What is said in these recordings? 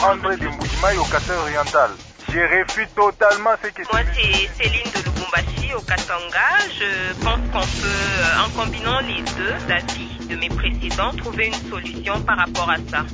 André de Mbujimaï au Katanga-Oriental. Je réfute totalement ce que... Moi, c'est Céline de Lubumbashi au Katanga. Je pense qu'on peut, en combinant les deux avis de mes précédents, trouver une solution par rapport à ça.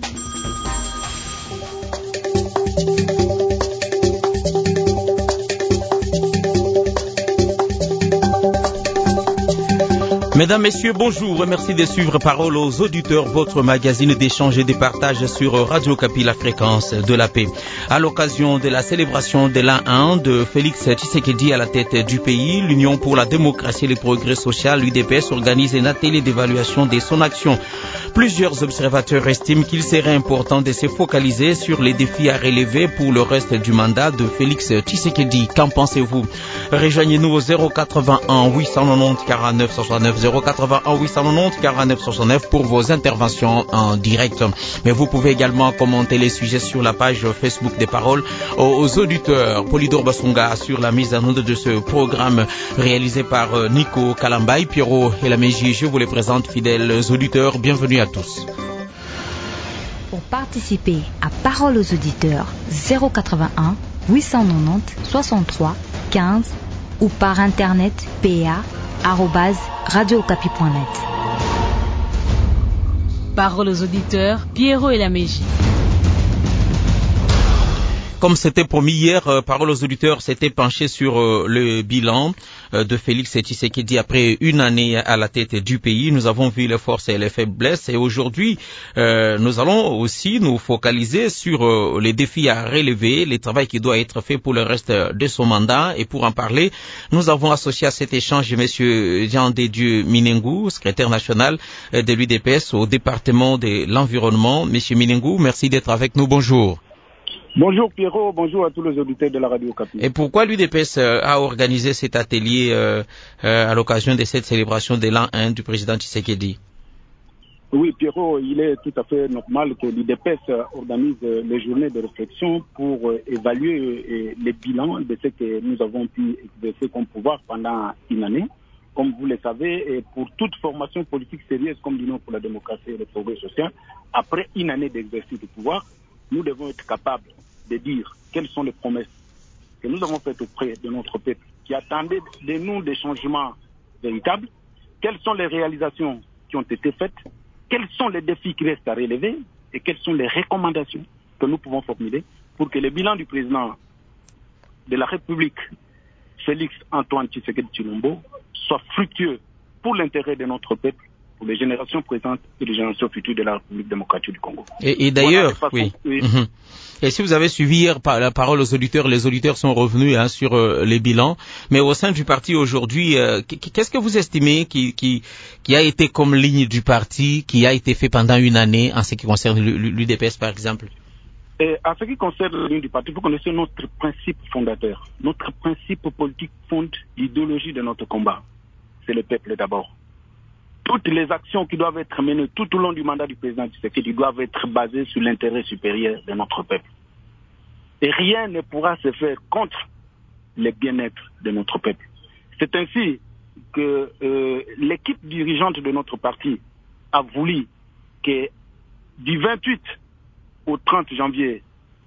Mesdames, Messieurs, bonjour. Merci de suivre Parole aux auditeurs, votre magazine d'échange et de partage sur Radio Okapi, la fréquence de la paix. À l'occasion de la célébration de l'an 1 de Félix Tshisekedi à la tête du pays, l'Union pour la démocratie et le progrès social, l'UDPS, organise un atelier d'évaluation de son action. Plusieurs observateurs estiment qu'il serait important de se focaliser sur les défis à relever pour le reste du mandat de Félix Tshisekedi. Qu'en pensez-vous? Rejoignez-nous au 081 890 49 69 081 890 49 69 pour vos interventions en direct. Mais vous pouvez également commenter les sujets sur la page Facebook des Paroles aux auditeurs. Polydor Basunga sur la mise en onde de ce programme réalisé par Nico Kalambay, Pierrot et la Mégie. Je vous les présente, fidèles auditeurs. Bienvenue à tous. Pour participer à Paroles aux auditeurs, 081 890 63 15 ou par internet pa@radiookapi.net. Paroles aux auditeurs, Pierrot et la Mégie. Comme c'était promis hier, Parole aux auditeurs s'était penché sur le bilan de Félix Tshisekedi après une année à la tête du pays. Nous avons vu les forces et les faiblesses et aujourd'hui, nous allons aussi nous focaliser sur les défis à relever, le travail qui doit être fait pour le reste de son mandat. Et pour en parler, nous avons associé à cet échange M. Jean Dédieu Minengou, secrétaire national de l'UDPS au département de l'environnement. Monsieur Minengou, merci d'être avec nous. Bonjour. Bonjour Pierrot, bonjour à tous les auditeurs de la Radio Okapi. Et pourquoi l'UDPS a organisé cet atelier à l'occasion de cette célébration de l'an 1 du président Tshisekedi? Oui Pierrot, il est tout à fait normal que l'UDPS organise les journées de réflexion pour évaluer les bilans de ce que nous avons pu exercer comme pouvoir pendant une année. Comme vous le savez, et pour toute formation politique sérieuse comme l'Union pour la démocratie et le progrès social, après une année d'exercice du pouvoir, nous devons être capables de dire quelles sont les promesses que nous avons faites auprès de notre peuple qui attendait de nous des changements véritables, quelles sont les réalisations qui ont été faites, quels sont les défis qui restent à relever et quelles sont les recommandations que nous pouvons formuler pour que le bilan du président de la République, Félix Antoine Tshisekedi Tshilombo, soit fructueux pour l'intérêt de notre peuple, pour les générations présentes et les générations futures de la République démocratique du Congo. Et d'ailleurs, oui. Et si vous avez suivi hier la parole aux auditeurs, les auditeurs sont revenus sur les bilans. Mais au sein du parti aujourd'hui, qu'est-ce que vous estimez qui a été comme ligne du parti, qui a été fait pendant une année en ce qui concerne l'UDPS par exemple? En ce qui concerne la ligne du parti, vous connaissez notre principe fondateur. Notre principe politique fonde l'idéologie de notre combat. C'est le peuple d'abord. Toutes les actions qui doivent être menées tout au long du mandat du président Tshisekedi doivent être basées sur l'intérêt supérieur de notre peuple. Et rien ne pourra se faire contre le bien-être de notre peuple. C'est ainsi que l'équipe dirigeante de notre parti a voulu que du 28 au 30 janvier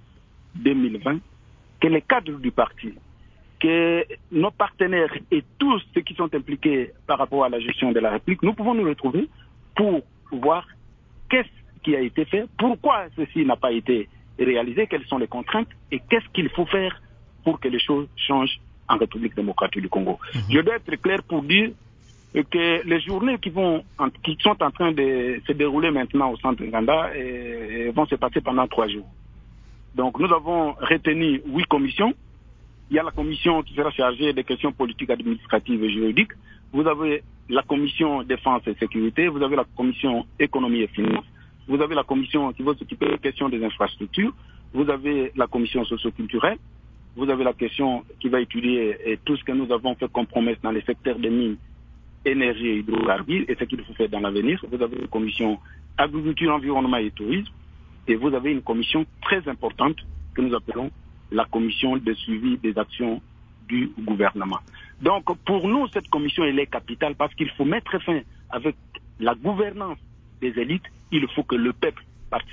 2020, que les cadres du parti, que nos partenaires et tous ceux qui sont impliqués par rapport à la gestion de la République, nous pouvons nous retrouver pour voir qu'est-ce qui a été fait, pourquoi ceci n'a pas été réalisé, quelles sont les contraintes et qu'est-ce qu'il faut faire pour que les choses changent en République démocratique du Congo. Je dois être clair pour dire que les journées qui sont en train de se dérouler maintenant au centre Nganda vont se passer pendant 3 jours. Donc nous avons retenu 8 commissions. Il y a la commission qui sera chargée des questions politiques, administratives et juridiques. Vous avez la commission défense et sécurité. Vous avez la commission économie et finances. Vous avez la commission qui va s'occuper des questions des infrastructures. Vous avez la commission socio-culturelle. Vous avez la question qui va étudier tout ce que nous avons fait comme promesse dans les secteurs des mines, énergie et hydrocarbures et ce qu'il faut faire dans l'avenir. Vous avez une commission agriculture, environnement et tourisme. Et vous avez une commission très importante que nous appelons la commission de suivi des actions du gouvernement. Donc, pour nous, cette commission, elle est capitale parce qu'il faut mettre fin avec la gouvernance des élites. Il faut que le peuple participe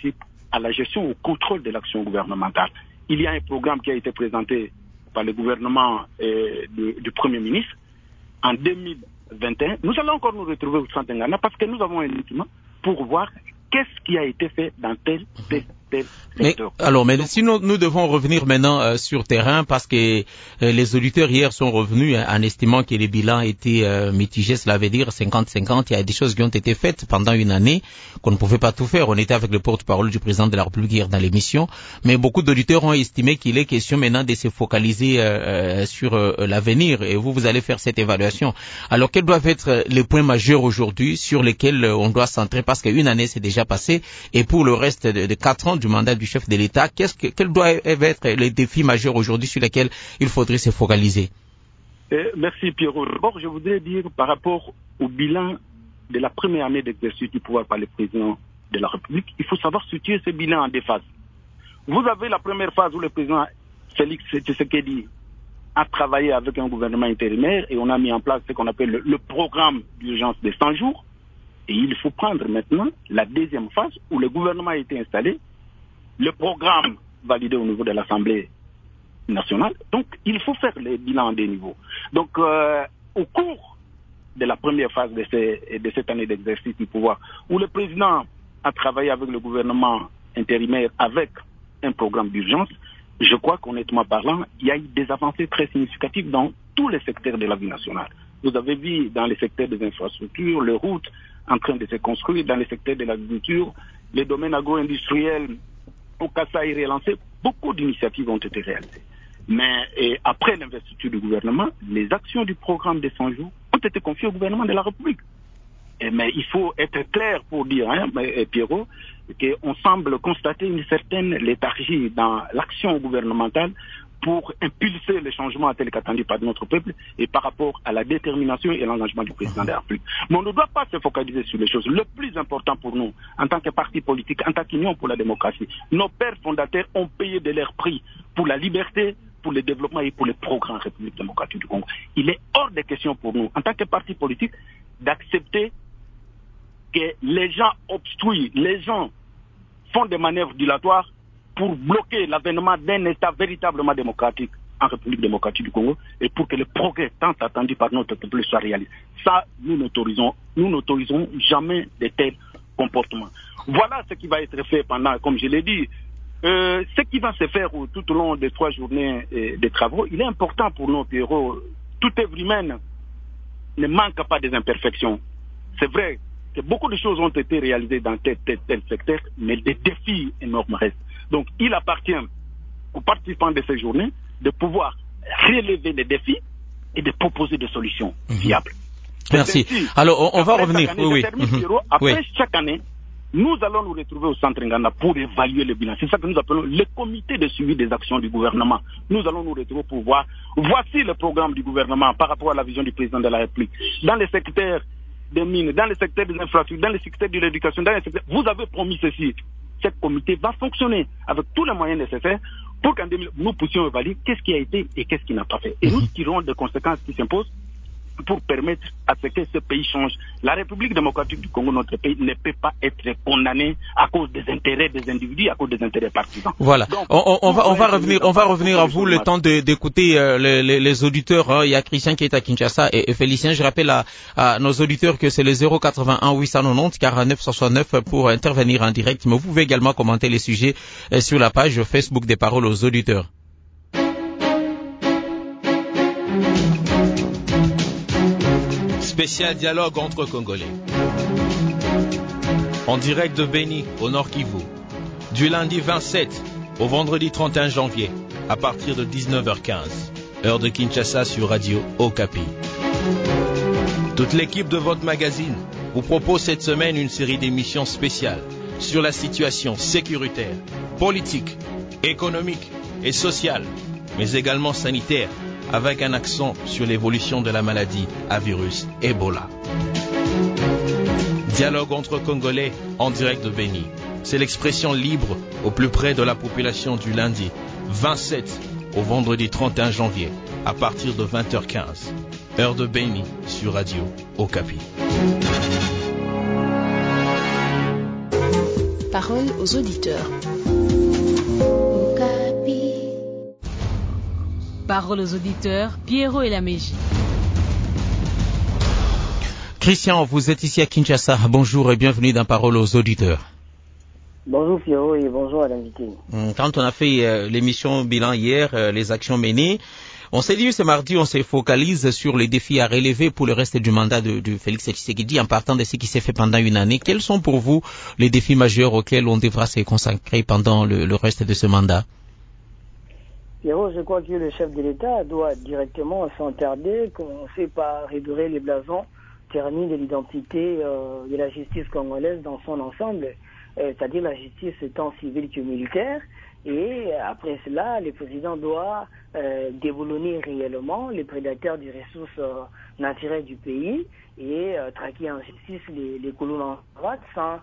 à la gestion, au contrôle de l'action gouvernementale. Il y a un programme qui a été présenté par le gouvernement du Premier ministre en 2021. Nous allons encore nous retrouver au Centre Ngana parce que nous avons un document pour voir qu'est-ce qui a été fait dans tel secteur. Mais sinon, nous devons revenir maintenant sur terrain parce que les auditeurs hier sont revenus en estimant que les bilans étaient mitigés, cela veut dire 50-50. Il y a des choses qui ont été faites pendant une année qu'on ne pouvait pas tout faire. On était avec le porte-parole du président de la République hier dans l'émission, mais beaucoup d'auditeurs ont estimé qu'il est question maintenant de se focaliser sur l'avenir et vous allez faire cette évaluation. Alors, quels doivent être les points majeurs aujourd'hui sur lesquels on doit centrer parce qu'une année s'est déjà passée et pour le reste de 4 ans du mandat du chef de l'État, quels doivent être les défis majeurs aujourd'hui sur lesquels il faudrait se focaliser? Merci Pierrot. D'abord, je voudrais dire par rapport au bilan de la première année d'exercice du pouvoir par le président de la République, il faut savoir situer ce bilan en deux phases. Vous avez la première phase où le président Félix Tshisekedi a travaillé avec un gouvernement intérimaire et on a mis en place ce qu'on appelle le programme d'urgence des 100 jours. Et il faut prendre maintenant la deuxième phase où le gouvernement a été installé, le programme validé au niveau de l'Assemblée nationale. Donc, il faut faire les bilans en deux niveaux. Donc, au cours de la première phase de cette année d'exercice du pouvoir, où le président a travaillé avec le gouvernement intérimaire avec un programme d'urgence, je crois qu'honnêtement parlant, il y a eu des avancées très significatives dans tous les secteurs de la vie nationale. Vous avez vu dans les secteurs des infrastructures, les routes en train de se construire, dans les secteurs de l'agriculture, les domaines agro-industriels au Kasaï relancé, beaucoup d'initiatives ont été réalisées. Mais après l'investiture du gouvernement, les actions du programme des 100 jours ont été confiées au gouvernement de la République. Mais il faut être clair pour dire, Pierrot, qu'on semble constater une certaine léthargie dans l'action gouvernementale pour impulser les changements tels qu'attendus par notre peuple et par rapport à la détermination et l'engagement du président de la République. Mais on ne doit pas se focaliser sur les choses. Le plus important pour nous, en tant que parti politique, en tant qu'union pour la démocratie, nos pères fondateurs ont payé de leur prix pour la liberté, pour le développement et pour le progrès en République démocratique du Congo. Il est hors de question pour nous, en tant que parti politique, d'accepter que les gens obstruent, les gens font des manœuvres dilatoires pour bloquer l'avènement d'un État véritablement démocratique en République démocratique du Congo et pour que le progrès tant attendu par notre peuple soit réalisé. Ça, nous n'autorisons jamais de tels comportements. Voilà ce qui va être fait pendant, comme je l'ai dit, ce qui va se faire tout au long des 3 journées de travaux. Il est important pour nos Pierrot. Toute œuvre humaine ne manque pas des imperfections. C'est vrai que beaucoup de choses ont été réalisées dans tel secteur, mais des défis énormes restent. Donc, il appartient aux participants de ces journées de pouvoir relever les défis et de proposer des solutions viables. Merci. Alors, on va revenir. Après chaque année, nous allons nous retrouver au Centre Ngana pour évaluer le bilan. C'est ça que nous appelons le comité de suivi des actions du gouvernement. Nous allons nous retrouver pour voir, voici le programme du gouvernement par rapport à la vision du président de la République. Dans les secteurs des mines, dans les secteurs des infrastructures, dans les secteurs de l'éducation, dans les secteurs, vous avez promis ceci. Ce comité va fonctionner avec tous les moyens nécessaires pour qu'en 2000, nous puissions évaluer qu'est-ce qui a été et qu'est-ce qui n'a pas fait. Et nous tirons des conséquences qui s'imposent pour permettre à ce que ce pays change. La République démocratique du Congo, notre pays, ne peut pas être condamné à cause des intérêts des individus, à cause des intérêts partisans. Voilà. Donc, on va revenir à vous le temps d'écouter les auditeurs. Il y a Christian qui est à Kinshasa et Félicien. Je rappelle à nos auditeurs que c'est le 081 890 49 69 pour intervenir en direct. Mais vous pouvez également commenter les sujets sur la page Facebook des Paroles aux auditeurs. Spécial dialogue entre Congolais. En direct de Beni, au Nord Kivu, du lundi 27 au vendredi 31 janvier, à partir de 19h15, heure de Kinshasa sur Radio Okapi. Toute l'équipe de votre magazine vous propose cette semaine une série d'émissions spéciales sur la situation sécuritaire, politique, économique et sociale, mais également sanitaire, avec un accent sur l'évolution de la maladie à virus Ebola. Dialogue entre Congolais en direct de Beni. C'est l'expression libre au plus près de la population du lundi 27 au vendredi 31 janvier à partir de 20h15. Heure de Beni sur Radio Okapi. Parole aux auditeurs. Parole aux auditeurs, Pierrot et la Mégie. Christian, vous êtes ici à Kinshasa. Bonjour et bienvenue dans Parole aux auditeurs. Bonjour Pierrot et bonjour à l'invité. Quand on a fait l'émission bilan hier, les actions menées, on s'est dit ce mardi, on se focalise sur les défis à relever pour le reste du mandat de Félix Tshisekedi en partant de ce qui s'est fait pendant une année. Quels sont pour vous les défis majeurs auxquels on devra se consacrer pendant le reste de ce mandat? Pierrot, je crois que le chef de l'État doit directement, sans tarder, commencer par redorer les blasons ternis de l'identité de la justice congolaise dans son ensemble, c'est-à-dire la justice tant civile que militaire. Et après cela, le président doit déboulonner réellement les prédateurs des ressources naturelles du pays et traquer en justice les colons en droite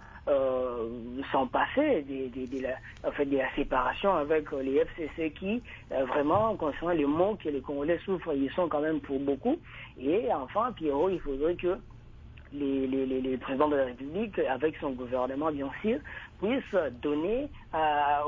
sans passer de la séparation avec les FCC qui, vraiment, concernant les maux que les Congolais souffrent, ils sont quand même pour beaucoup. Et enfin, Pierrot, il faudrait que les présidents de la République, avec son gouvernement bien sûr, puissent donner à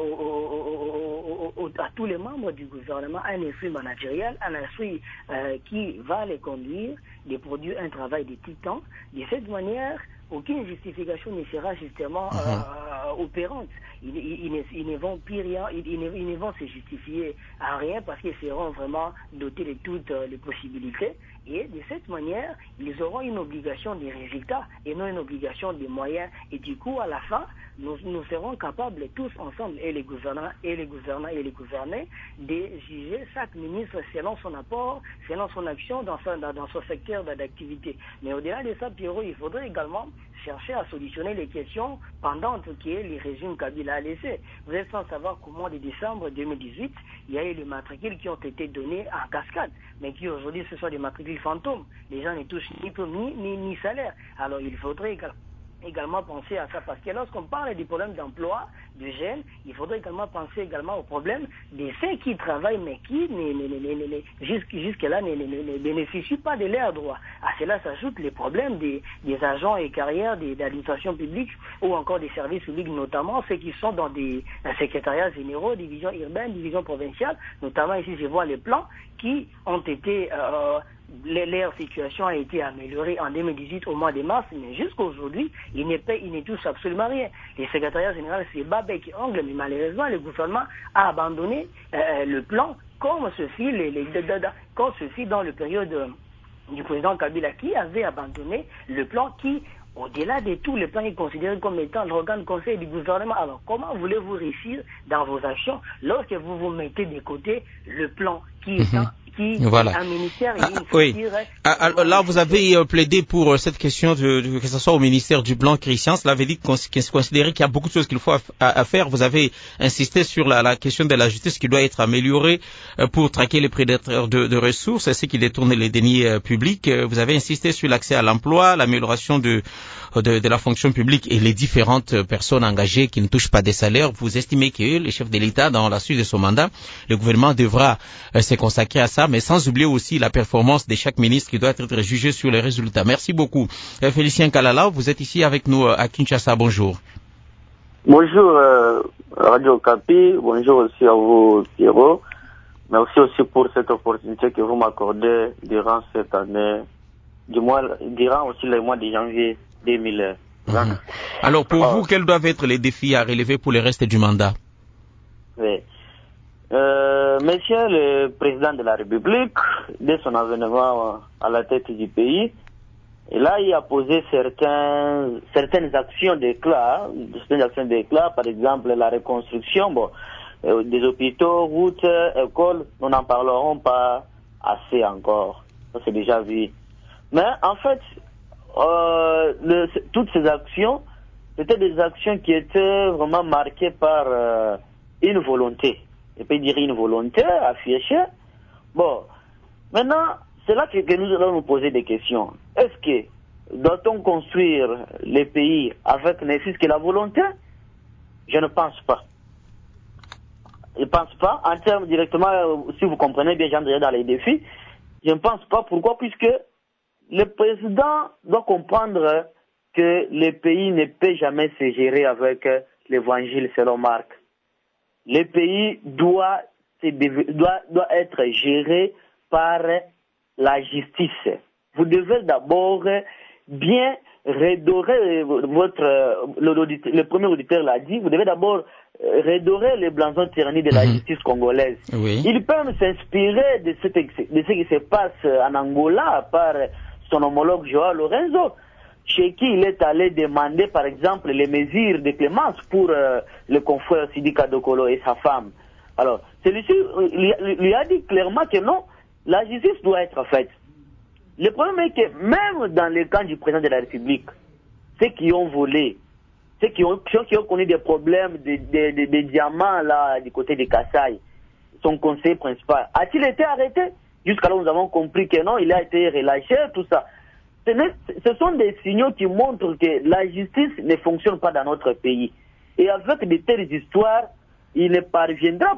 tous les membres du gouvernement un esprit managérial, un esprit qui va les conduire, de produire un travail de titan. De cette manière, aucune justification ne sera justement opérante. Ils ne vont plus rien, ils ne vont se justifier à rien parce qu'ils seront vraiment dotés de toutes les possibilités. Et de cette manière, ils auront une obligation de résultats et non une obligation de moyens. Et du coup, à la fin, nous serons capables tous ensemble, et les gouvernants et les gouvernants et les gouvernés, de juger chaque ministre selon son apport, selon son action dans son secteur d'activité. Mais au-delà de ça, Pierrot, il faudrait également chercher à solutionner les questions pendantes que le régime Kabila a laissées. Vous êtes sans savoir comment, de décembre 2018, il y a eu les matricules qui ont été donnés en cascade, mais qui aujourd'hui ce sont des matricules fantômes. Les gens ne touchent ni prime ni salaire. Alors il faudrait également penser à ça, parce que lorsqu'on parle du problème d'emploi de jeunes, il faudrait également penser également au problème de ceux qui travaillent mais qui jusque-là ne bénéficient pas de leurs droits. À cela s'ajoutent les problèmes des agents et carrières d'administration publique ou encore des services publics, notamment ceux qui sont dans des secrétariats généraux, divisions urbaines, divisions provinciales, notamment ici je vois les plans qui ont été leur situation a été améliorée en 2018 au mois de mars, mais jusqu'à aujourd'hui, ils ne touchent absolument rien. Les secrétariats généraux, c'est bec et ongle, mais malheureusement, le gouvernement a abandonné le plan, comme ce fut dans le période du président Kabila, qui avait abandonné le plan qui, au-delà de tout, le plan est considéré comme étant l'organe conseil du gouvernement. Alors, comment voulez-vous réussir dans vos actions lorsque vous vous mettez de côté le plan qui est voilà. Un ministère et une structure. Là, vous avez plaidé pour cette question que ce soit au ministère du Plan, Christian. Cela veut dire qu'on considérait qu'il y a beaucoup de choses qu'il faut à faire. Vous avez insisté sur la question de la justice qui doit être améliorée pour traquer les prédateurs de ressources, ceux qui détournent les deniers publics. Vous avez insisté sur l'accès à l'emploi, l'amélioration de la fonction publique et les différentes personnes engagées qui ne touchent pas des salaires. Vous estimez que le chef de l'État, dans la suite de son mandat, le gouvernement devra se consacrer à ça, mais sans oublier aussi la performance de chaque ministre qui doit être jugé sur les résultats. Merci beaucoup. Félicien Kalala, vous êtes ici avec nous à Kinshasa. Bonjour. Bonjour Radio Okapi, bonjour aussi à vous Pierrot. Merci aussi pour cette opportunité que vous m'accordez durant cette année, du moins durant aussi le mois de janvier 2020. Alors pour vous, quels doivent être les défis à relever pour le reste du mandat? Oui. Monsieur le président de la République, dès son avènement à la tête du pays, et là il a posé certaines actions d'éclat, par exemple la reconstruction des hôpitaux, routes, écoles. Nous n'en parlerons pas assez encore, ça c'est déjà vu. Mais en fait, toutes ces actions, c'était des actions qui étaient vraiment marquées par une volonté. Je peux dire une volonté affichée. Bon, maintenant, c'est là que nous allons nous poser des questions. Est-ce que doit-on construire les pays avec ne fût-ce que la volonté? Je ne pense pas. Je ne pense pas. En termes directement, si vous comprenez bien, j'entrerai dans les défis. Je ne pense pas. Pourquoi? Puisque le président doit comprendre que le pays ne peut jamais se gérer avec l'évangile selon Marc. Le pays doit être géré par la justice. Vous devez d'abord bien redorer le premier auditeur l'a dit, vous devez d'abord redorer les blasons tyranniques de la justice congolaise. Oui. Il peut s'inspirer de ce qui se passe en Angola par son homologue Joao Lorenzo, chez qui il est allé demander par exemple les mesures de clémence pour le confrère Sidi Kadokolo et sa femme. Alors, celui-ci lui a dit clairement que non, la justice doit être faite. Le problème est que même dans le camp du président de la République, ceux qui ont volé, ceux qui ont connu des problèmes de diamants là du côté de Kassai, son conseiller principal, a-t-il été arrêté? Jusqu'à là, nous avons compris que non, il a été relâché, tout ça. Ce sont des signaux qui montrent que la justice ne fonctionne pas dans notre pays. Et avec de telles histoires, il ne parviendra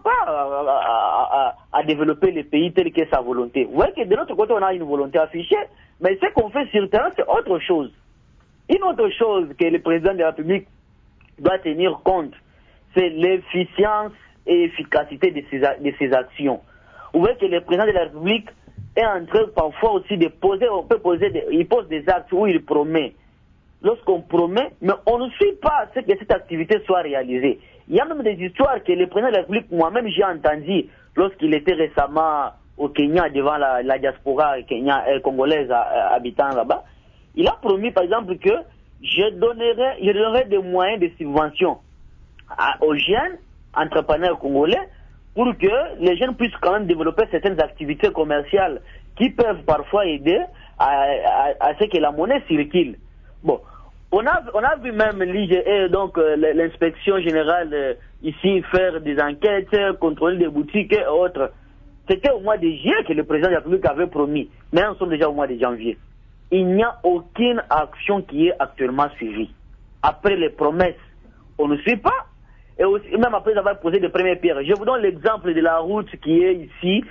pas à développer le pays tel que sa volonté. Vous voyez que de l'autre côté, on a une volonté affichée, mais ce qu'on fait sur le terrain, c'est autre chose. Une autre chose que le président de la République doit tenir compte, c'est l'efficience et l'efficacité de ses actions. Vous voyez que le président de la République est en train parfois aussi de poser, il pose des actes où il promet. Lorsqu'on promet, mais on ne suit pas ce que cette activité soit réalisée. Il y a même des histoires que le président de la République, moi-même j'ai entendu lorsqu'il était récemment au Kenya devant la diaspora congolaise habitant là-bas. Il a promis par exemple que je donnerai des moyens de subvention aux jeunes entrepreneurs congolais pour que les jeunes puissent quand même développer certaines activités commerciales qui peuvent parfois aider à ce que la monnaie circule. Bon, on a vu même l'IGE, donc l'inspection générale ici, faire des enquêtes, contrôler des boutiques et autres. C'était au mois de juillet que le président de la République avait promis, mais nous sommes déjà au mois de janvier. Il n'y a aucune action qui est actuellement suivie. Après les promesses, on ne suit pas. Et aussi, même après avoir posé des premières pierres. Je vous donne l'exemple de la route qui est ici,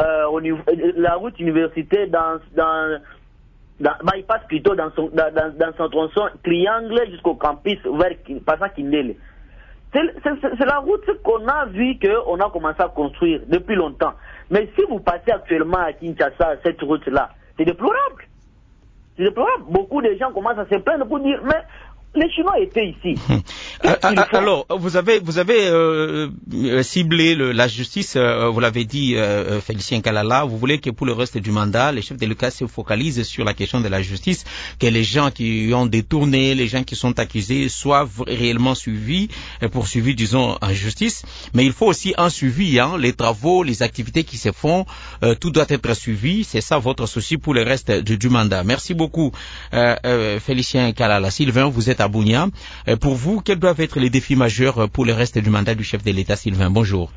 la route université il passe plutôt dans son tronçon triangle jusqu'au campus vers passant Kindele. C'est la route qu'on a vu qu'on a commencé à construire depuis longtemps. Mais si vous passez actuellement à Kinshasa, cette route-là, c'est déplorable. C'est déplorable. Beaucoup de gens commencent à se plaindre pour dire, mais les Chinois étaient ici. Alors, vous avez ciblé la justice, vous l'avez dit, Félicien Kalala, vous voulez que pour le reste du mandat, les chefs de l'État se focalisent sur la question de la justice, que les gens qui ont détourné, les gens qui sont accusés soient réellement suivis, poursuivis, disons, en justice. Mais il faut aussi un suivi, les travaux, les activités qui se font, tout doit être suivi. C'est ça votre souci pour le reste du mandat. Merci beaucoup, Félicien Kalala. Sylvain, vous êtes à Bunia. Pour vous, quels doivent être les défis majeurs pour le reste du mandat du chef de l'État, Sylvain? Bonjour.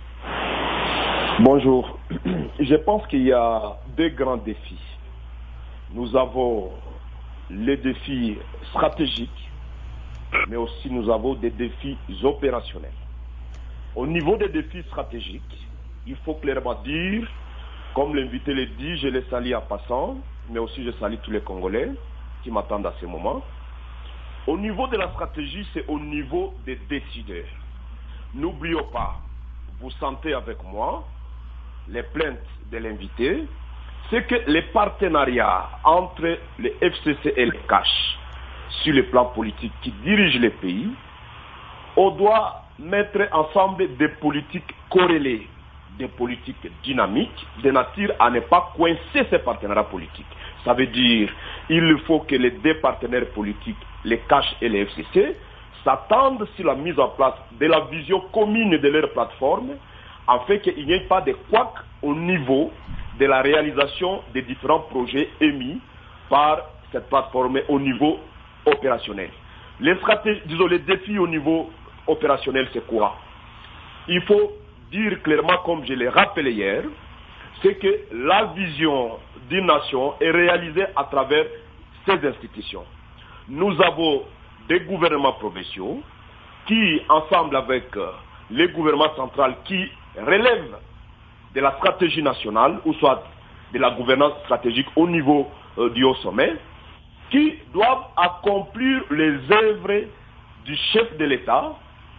Bonjour. Je pense qu'il y a deux grands défis. Nous avons les défis stratégiques, mais aussi nous avons des défis opérationnels. Au niveau des défis stratégiques, il faut clairement dire, comme l'invité l'a dit, je les salue en passant, mais aussi je salue tous les Congolais qui m'attendent à ce moment. Au niveau de la stratégie, c'est au niveau des décideurs. N'oublions pas, vous sentez avec moi les plaintes de l'invité, c'est que les partenariats entre les FCC et les CACH sur le plan politique qui dirigent les pays, on doit mettre ensemble des politiques corrélées, des politiques dynamiques, de nature à ne pas coincer ces partenariats politiques. Ça veut dire qu'il faut que les deux partenaires politiques, les CACH et les FCC, s'attendent sur la mise en place de la vision commune de leur plateforme, afin qu'il n'y ait pas de couac au niveau de la réalisation des différents projets émis par cette plateforme au niveau opérationnel. Les défis au niveau opérationnel, c'est quoi? Il faut dire clairement, comme je l'ai rappelé hier, c'est que la vision d'une nation est réalisée à travers ces institutions. Nous avons des gouvernements provinciaux qui, ensemble avec les gouvernements centraux, qui relèvent de la stratégie nationale, ou soit de la gouvernance stratégique au niveau du haut sommet, qui doivent accomplir les œuvres du chef de l'État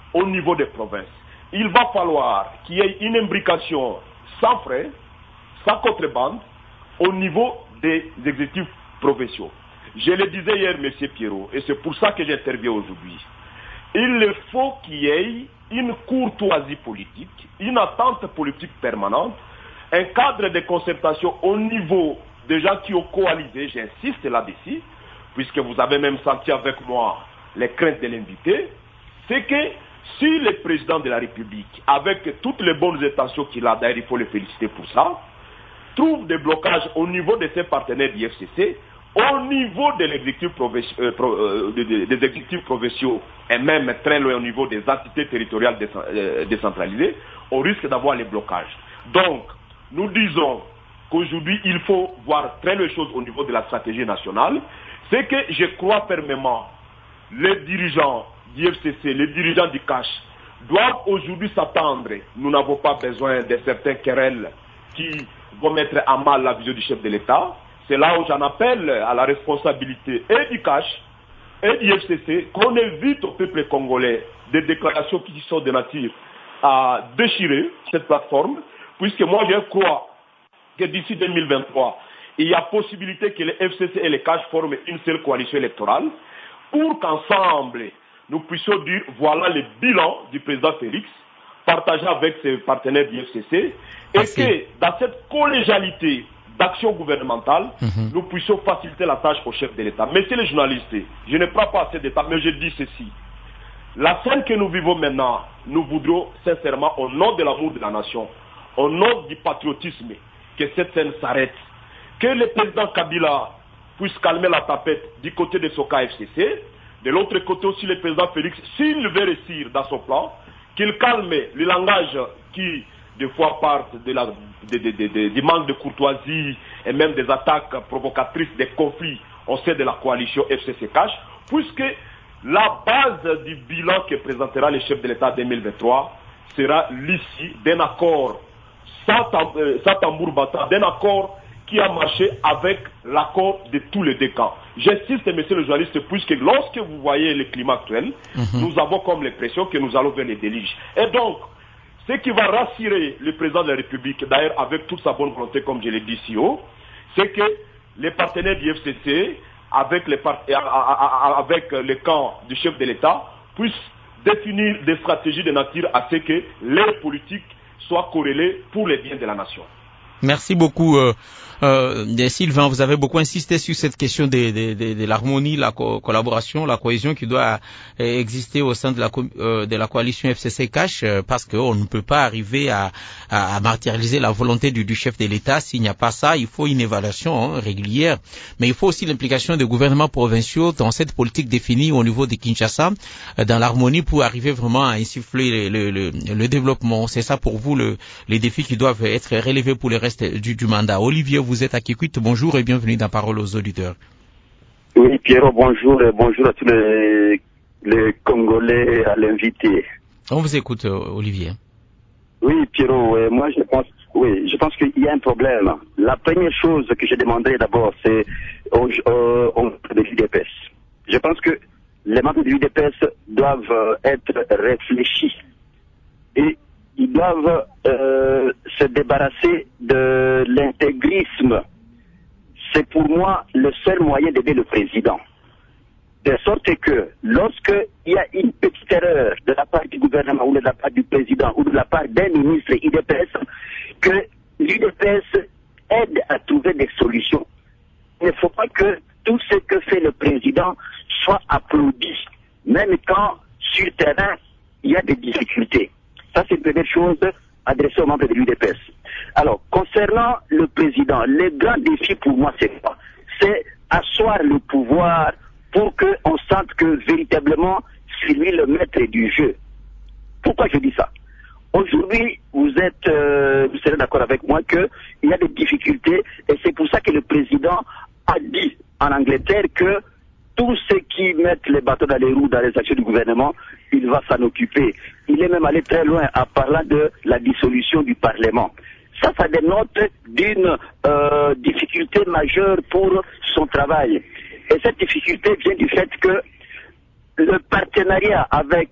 au niveau des provinces. Il va falloir qu'il y ait une imbrication sans frais, sans contrebande, au niveau des exécutifs provinciaux. Je le disais hier, M. Pierrot, et c'est pour ça que j'interviens aujourd'hui. Il faut qu'il y ait une courtoisie politique, une attente politique permanente, un cadre de concertation au niveau des gens qui ont coalisé, j'insiste là-dessus, puisque vous avez même senti avec moi les craintes de l'invité, c'est que si le président de la République, avec toutes les bonnes intentions qu'il a, d'ailleurs il faut le féliciter pour ça, trouve des blocages au niveau de ses partenaires du FCC, au niveau de l'exécutif des exécutifs provinciaux et même très loin au niveau des entités territoriales décentralisées, on risque d'avoir les blocages. Donc, nous disons qu'aujourd'hui, il faut voir très les choses au niveau de la stratégie nationale. C'est que je crois fermement, les dirigeants du FCC, les dirigeants du CACH, doivent aujourd'hui s'attendre. Nous n'avons pas besoin de certains querelles qui vont mettre à mal la vision du chef de l'État. C'est là où j'en appelle à la responsabilité et du CACH et du FCC, qu'on évite au peuple congolais des déclarations qui sont de nature à déchirer cette plateforme, puisque moi je crois que d'ici 2023, il y a possibilité que les FCC et les CACH forment une seule coalition électorale pour qu'ensemble, nous puissions dire voilà le bilan du président Félix, partagé avec ses partenaires du FCC, et que dans cette collégialité d'action gouvernementale, nous puissions faciliter la tâche au chef de l'État. Messieurs les journalistes, je ne prends pas assez d'état, mais je dis ceci. La scène que nous vivons maintenant, nous voudrions sincèrement, au nom de l'amour de la nation, au nom du patriotisme, que cette scène s'arrête. Que le président Kabila puisse calmer la tapette du côté de Soka FCC, de l'autre côté aussi le président Félix, s'il veut réussir dans son plan, qu'il calme le langage qui, des fois, part du manque de courtoisie et même des attaques provocatrices des conflits au sein de la coalition FCC-CACH, puisque la base du bilan que présentera le chef de l'État 2023 sera l'issue d'un accord sans tambour battant, d'un accord qui a marché avec l'accord de tous les deux camps. J'insiste, messieurs les journalistes, puisque lorsque vous voyez le climat actuel, nous avons comme l'impression que nous allons vers les déluges. Et donc, ce qui va rassurer le président de la République, d'ailleurs avec toute sa bonne volonté, comme je l'ai dit si haut, c'est que les partenaires du FCC, avec le camp du chef de l'État, puissent définir des stratégies de nature à ce que les politiques soient corrélées pour le bien de la nation. Merci beaucoup, Sylvain. Vous avez beaucoup insisté sur cette question de l'harmonie, la collaboration, la cohésion qui doit exister au sein de la coalition FCC-CACH, parce qu'on ne peut pas arriver à matérialiser la volonté du chef de l'État. S'il n'y a pas ça, il faut une évaluation régulière, mais il faut aussi l'implication des gouvernements provinciaux dans cette politique définie au niveau de Kinshasa, dans l'harmonie, pour arriver vraiment à insuffler le développement. C'est ça pour vous les défis qui doivent être relevés pour le reste du mandat. Olivier, vous êtes à Kikwit. Bonjour et bienvenue dans Parole aux auditeurs. Oui, Pierrot, bonjour et bonjour à tous les Congolais, à l'invité. On vous écoute, Olivier. Oui, Pierrot, moi je pense qu'il y a un problème. La première chose que je demanderais d'abord, c'est aux membres de l'UDPS. Je pense que les membres de l'UDPS doivent être réfléchis et ils doivent se débarrasser de l'intégrisme. C'est pour moi le seul moyen d'aider le président. De sorte que lorsqu'il y a une petite erreur de la part du gouvernement ou de la part du président ou de la part d'un ministre IDPS, que l'UDPS aide à trouver des solutions. Il ne faut pas que tout ce que fait le président soit applaudi, même quand sur le terrain il y a des difficultés. Ça, c'est une première chose adressée aux membres de l'UDPS. Alors, concernant le président, le grand défi pour moi, c'est quoi? C'est asseoir le pouvoir pour qu'on sente que véritablement, c'est lui le maître du jeu. Pourquoi je dis ça? Aujourd'hui, vous serez d'accord avec moi qu'il y a des difficultés et c'est pour ça que le président a dit en Angleterre que tous ceux qui mettent les bâtons dans les roues dans les actions du gouvernement, il va s'en occuper. Il est même allé très loin en parlant de la dissolution du Parlement. Ça dénote d'une difficulté majeure pour son travail. Et cette difficulté vient du fait que le partenariat avec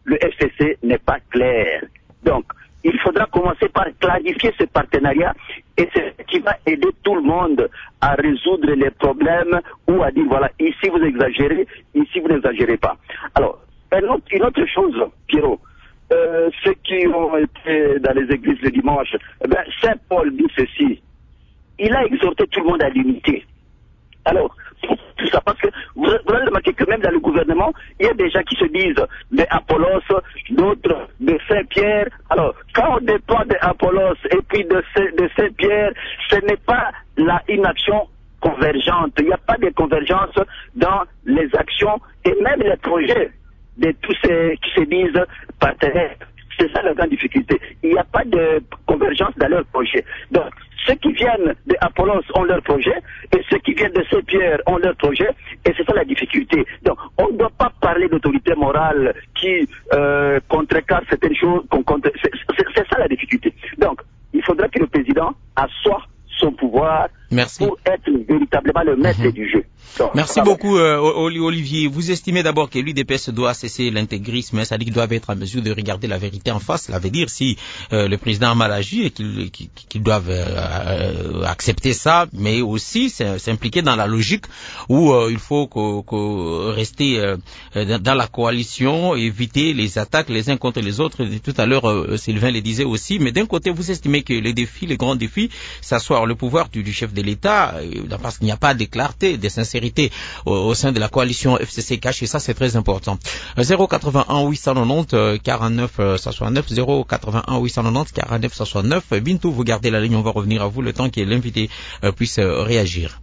le FCC n'est pas clair. Donc, il faudra commencer par clarifier ce partenariat et c'est ce qui va aider tout le monde à résoudre les problèmes ou à dire voilà, ici vous exagérez, ici vous n'exagérez pas. Alors, une autre chose, Pierrot, ceux qui ont été dans les églises le dimanche, Saint Paul dit ceci, il a exhorté tout le monde à l'unité. Alors, tout ça, parce que vous allez remarquer que même dans le gouvernement, il y a des gens qui se disent de Apollos, d'autres de Saint-Pierre. Alors, quand on dépend de Apollos et puis de Saint-Pierre, ce n'est pas une action convergente. Il n'y a pas de convergence dans les actions et même les projets de tous ceux qui se disent partenaires. C'est ça la grande difficulté. Il n'y a pas de convergence dans leurs projets. Donc, ceux qui viennent de Apollos ont leur projet et ceux qui viennent de Saint-Pierre ont leur projet et c'est ça la difficulté. Donc, on ne doit pas parler d'autorité morale qui contrecarre certaines choses. C'est ça la difficulté. Donc, il faudra que le président assoie son pouvoir pour être véritablement le maître du jeu. Donc, merci beaucoup Olivier. Vous estimez d'abord que l'UDPS doit cesser l'intégrisme, c'est-à-dire qu'ils doivent être en mesure de regarder la vérité en face. Ça veut dire si le président a mal agi et qu'ils doivent accepter ça, mais aussi s'impliquer dans la logique où il faut rester dans la coalition, éviter les attaques les uns contre les autres. Tout à l'heure Sylvain le disait aussi, mais d'un côté vous estimez que les grands défis, s'asseoir le pouvoir du chef de l'État, parce qu'il n'y a pas de clarté, de sincérité au sein de la coalition FCC cash, et ça c'est très important. 081 890 49 69, 081 890 49 69. Bintou, vous gardez la ligne, on va revenir à vous le temps que l'invité puisse réagir.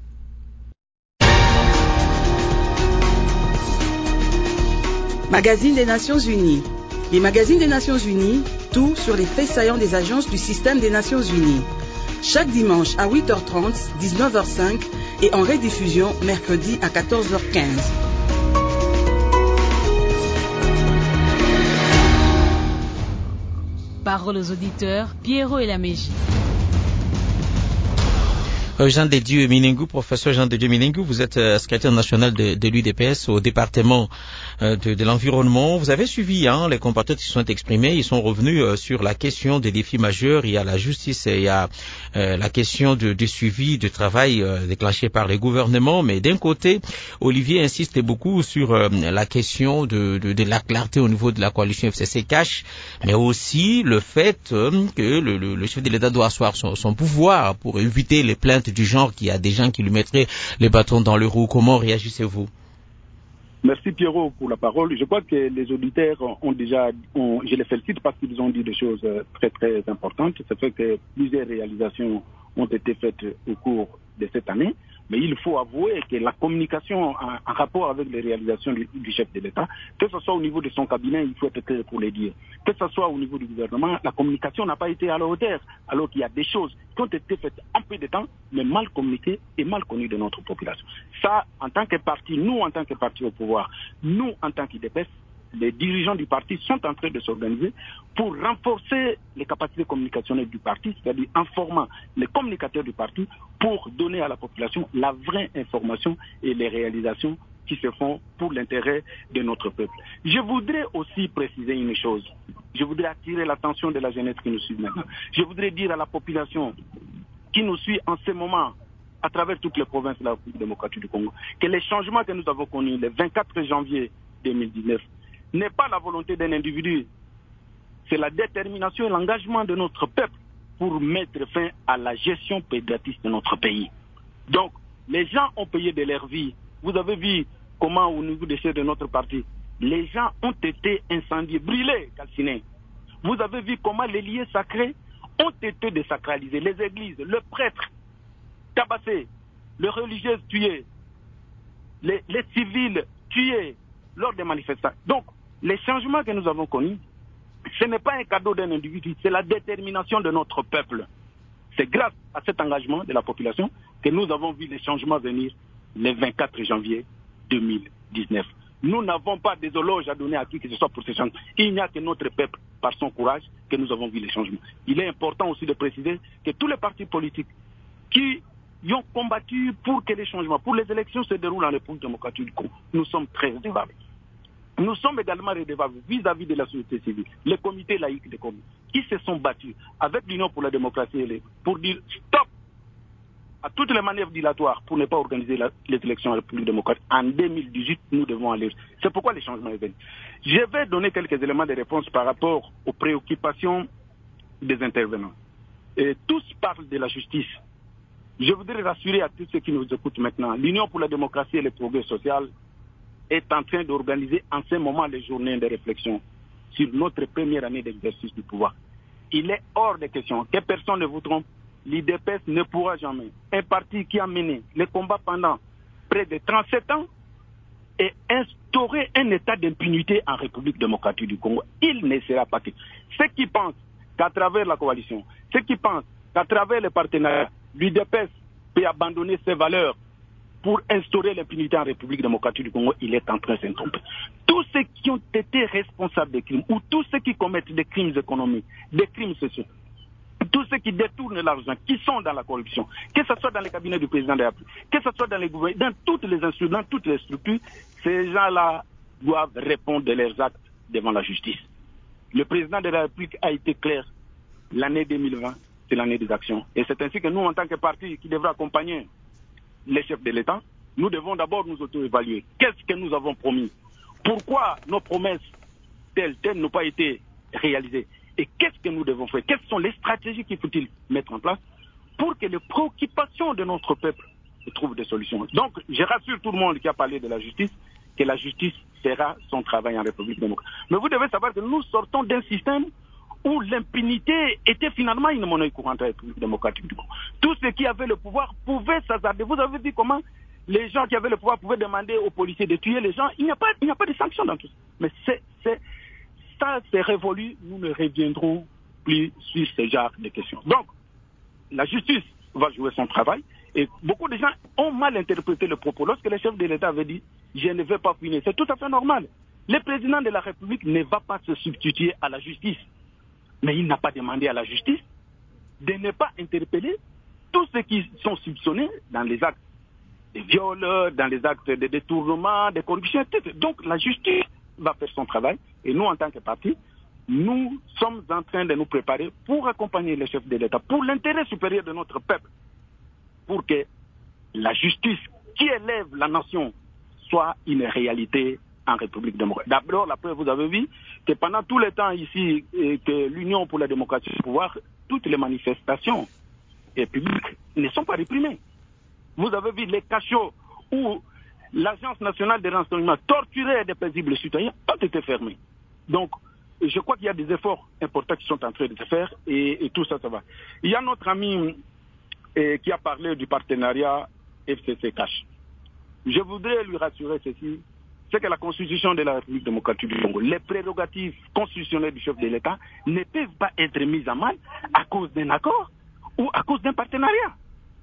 Magazine des Nations Unies. Les magazines des Nations Unies, tout sur les faits saillants des agences du système des Nations Unies. Chaque dimanche à 8h30, 19h05 et en rediffusion mercredi à 14h15. Parole aux auditeurs, Pierrot et la Mégie. Jean de Dieu Minengu, professeur Jean de Dieu Minengu, vous êtes secrétaire national de l'UDPS au département de l'environnement. Vous avez suivi les compatriotes qui se sont exprimés, ils sont revenus sur la question des défis majeurs. Il y a la justice, il y a la question du suivi du travail déclenché par les gouvernements, mais d'un côté, Olivier insiste beaucoup sur la question de la clarté au niveau de la coalition FCC Cash, mais aussi le fait que le chef de l'État doit asseoir son pouvoir pour éviter les plaintes du genre qu'il y a des gens qui lui mettraient les bâtons dans les roues. Comment réagissez-vous? Merci Pierrot pour la parole. Je crois que les auditeurs je les félicite parce qu'ils ont dit des choses très très importantes. C'est fait que plusieurs réalisations ont été faites au cours de cette année. Mais il faut avouer que la communication en rapport avec les réalisations du chef de l'État, que ce soit au niveau de son cabinet, il faut être clair pour les dire, que ce soit au niveau du gouvernement, la communication n'a pas été à la hauteur, alors qu'il y a des choses qui ont été faites en peu de temps, mais mal communiquées et mal connues de notre population. Ça, en tant que parti, nous en tant que parti au pouvoir, nous en tant qu'UDPS, les dirigeants du parti sont en train de s'organiser pour renforcer les capacités communicationnelles du parti, c'est-à-dire informant les communicateurs du parti pour donner à la population la vraie information et les réalisations qui se font pour l'intérêt de notre peuple. Je voudrais aussi préciser une chose. Je voudrais attirer l'attention de la jeunesse qui nous suit maintenant. Je voudrais dire à la population qui nous suit en ce moment à travers toutes les provinces de la République démocratique du Congo que les changements que nous avons connus le 24 janvier 2019 n'est pas la volonté d'un individu, c'est la détermination et l'engagement de notre peuple pour mettre fin à la gestion pédatiste de notre pays. Donc, les gens ont payé de leur vie. Vous avez vu comment au niveau de ceux de notre parti, les gens ont été incendiés, brûlés, calcinés. Vous avez vu comment les lieux sacrés ont été désacralisés, les églises, le prêtre tabassé, les religieuses tuées, les civils tués lors des manifestations. Donc, les changements que nous avons connus, ce n'est pas un cadeau d'un individu, c'est la détermination de notre peuple. C'est grâce à cet engagement de la population que nous avons vu les changements venir le 24 janvier 2019. Nous n'avons pas des éloges à donner à qui que ce soit pour ces changements. Il n'y a que notre peuple, par son courage, que nous avons vu les changements. Il est important aussi de préciser que tous les partis politiques qui ont combattu pour que les changements, pour les élections se déroulent en République démocratique du Congo, nous sommes très redevables. Nous sommes également redevables vis-à-vis de la société civile, les comités laïcs des communes, qui se sont battus avec l'Union pour la démocratie pour dire stop à toutes les manœuvres dilatoires pour ne pas organiser les élections à la République démocratique. En 2018, nous devons aller. C'est pourquoi les changements viennent. Je vais donner quelques éléments de réponse par rapport aux préoccupations des intervenants. Et tous parlent de la justice. Je voudrais rassurer à tous ceux qui nous écoutent maintenant. L'Union pour la démocratie et le progrès social est en train d'organiser en ce moment les journées de réflexion sur notre première année d'exercice du pouvoir. Il est hors de question que personne ne vous trompe. L'IDPS ne pourra jamais, un parti qui a mené le combat pendant près de 37 ans et instaurer un état d'impunité en République démocratique du Congo, il ne sera pas question. Ceux qui pensent qu'à travers la coalition, ceux qui pensent qu'à travers les partenariats, l'UDPS peut abandonner ses valeurs pour instaurer l'impunité en République démocratique du Congo, il est en train de se tromper. Tous ceux qui ont été responsables des crimes, ou tous ceux qui commettent des crimes économiques, des crimes sociaux, tous ceux qui détournent l'argent, qui sont dans la corruption, que ce soit dans les cabinets du président de la République, que ce soit dans les gouvernements, dans toutes les institutions, dans toutes les structures, ces gens-là doivent répondre de leurs actes devant la justice. Le président de la République a été clair. L'année 2020, c'est l'année des actions. Et c'est ainsi que nous, en tant que parti qui devra accompagner les chefs de l'État, nous devons d'abord nous auto-évaluer. Qu'est-ce que nous avons promis? Pourquoi nos promesses telles n'ont pas été réalisées? Et qu'est-ce que nous devons faire? Quelles sont les stratégies qu'il faut-il mettre en place pour que les préoccupations de notre peuple trouvent des solutions? Donc, je rassure tout le monde qui a parlé de la justice, que la justice fera son travail en République démocratique. Mais vous devez savoir que nous sortons d'un système où l'impunité était finalement une monnaie courante en République démocratique du Congo. Tous ceux qui avaient le pouvoir pouvaient s'hasarder. Vous avez vu comment les gens qui avaient le pouvoir pouvaient demander aux policiers de tuer les gens. Il n'y a pas de sanctions dans tout ça. Mais ça, c'est révolu. Nous ne reviendrons plus sur ce genre de questions. Donc, la justice va jouer son travail. Et beaucoup de gens ont mal interprété le propos. Lorsque le chef de l'État avait dit « je ne vais pas punir », c'est tout à fait normal. Le président de la République ne va pas se substituer à la justice. Mais il n'a pas demandé à la justice de ne pas interpeller tous ceux qui sont soupçonnés dans les actes de viol, dans les actes de détournement, de corruption, etc. Donc la justice va faire son travail. Et nous, en tant que parti, nous sommes en train de nous préparer pour accompagner les chefs de l'État, pour l'intérêt supérieur de notre peuple, pour que la justice qui élève la nation soit une réalité en République démocratique. D'abord, la preuve, vous avez vu que pendant tout le temps ici, que l'Union pour la démocratie du pouvoir, toutes les manifestations publiques ne sont pas réprimées. Vous avez vu les cachots où l'Agence nationale de renseignement torturait des paisibles citoyens ont été fermés. Donc, je crois qu'il y a des efforts importants qui sont en train de se faire et tout ça, ça va. Il y a notre ami qui a parlé du partenariat FCC-CACH. Je voudrais lui rassurer ceci, c'est que la Constitution de la République démocratique du Congo, les prérogatives constitutionnelles du chef de l'État ne peuvent pas être mises à mal à cause d'un accord ou à cause d'un partenariat.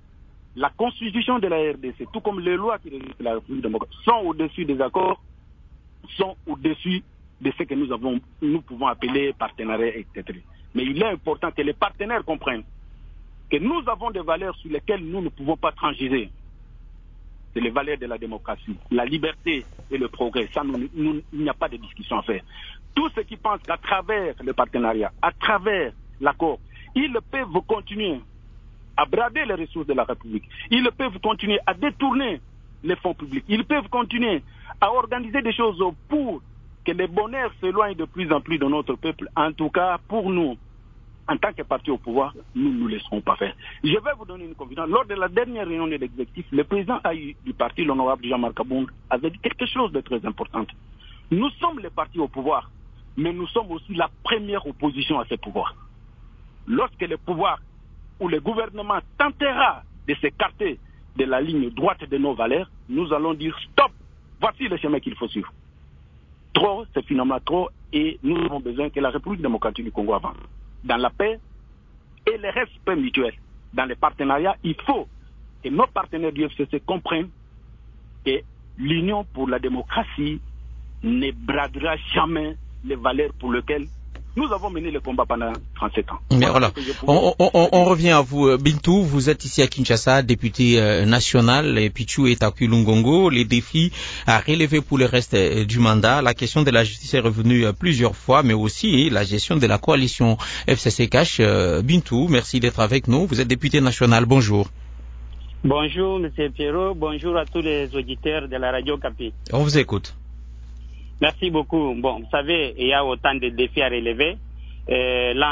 La Constitution de la RDC, tout comme les lois qui régissent la République démocratique, sont au-dessus des accords, sont au-dessus de ce que nous pouvons appeler partenariat, etc. Mais il est important que les partenaires comprennent que nous avons des valeurs sur lesquelles nous ne pouvons pas transiger. C'est les valeurs de la démocratie, la liberté et le progrès. Ça, il n'y a pas de discussion à faire. Tous ceux qui pensent qu'à travers le partenariat, à travers l'accord, ils peuvent continuer à brader les ressources de la République. Ils peuvent continuer à détourner les fonds publics. Ils peuvent continuer à organiser des choses pour que le bonheur s'éloigne de plus en plus de notre peuple. En tout cas, pour nous, en tant que parti au pouvoir, nous ne nous laisserons pas faire. Je vais vous donner une confidence. Lors de la dernière réunion de l'exécutif, le président du parti, l'honorable Jean-Marc Abound, avait dit quelque chose de très important. Nous sommes les partis au pouvoir, mais nous sommes aussi la première opposition à ce pouvoir. Lorsque le pouvoir ou le gouvernement tentera de s'écarter de la ligne droite de nos valeurs, nous allons dire stop, voici le chemin qu'il faut suivre. Trop, c'est finalement trop, et nous avons besoin que la République démocratique du Congo avance. Dans la paix et le respect mutuel. Dans les partenariats, il faut que nos partenaires du FCC comprennent que l'Union pour la démocratie ne bradera jamais les valeurs pour lesquelles Nous avons mené le combat pendant 37 ans. Mais voilà. On revient à vous, Bintou. Vous êtes ici à Kinshasa, député national, et Pichou est à Kulungongo. Les défis à relever pour le reste du mandat. La question de la justice est revenue plusieurs fois, mais aussi la gestion de la coalition FCC Cash. Bintou, merci d'être avec nous. Vous êtes député national. Bonjour. Bonjour, M. Pierrot. Bonjour à tous les auditeurs de la radio Capi. On vous écoute. Merci beaucoup. Bon, vous savez, il y a autant de défis à relever. L'an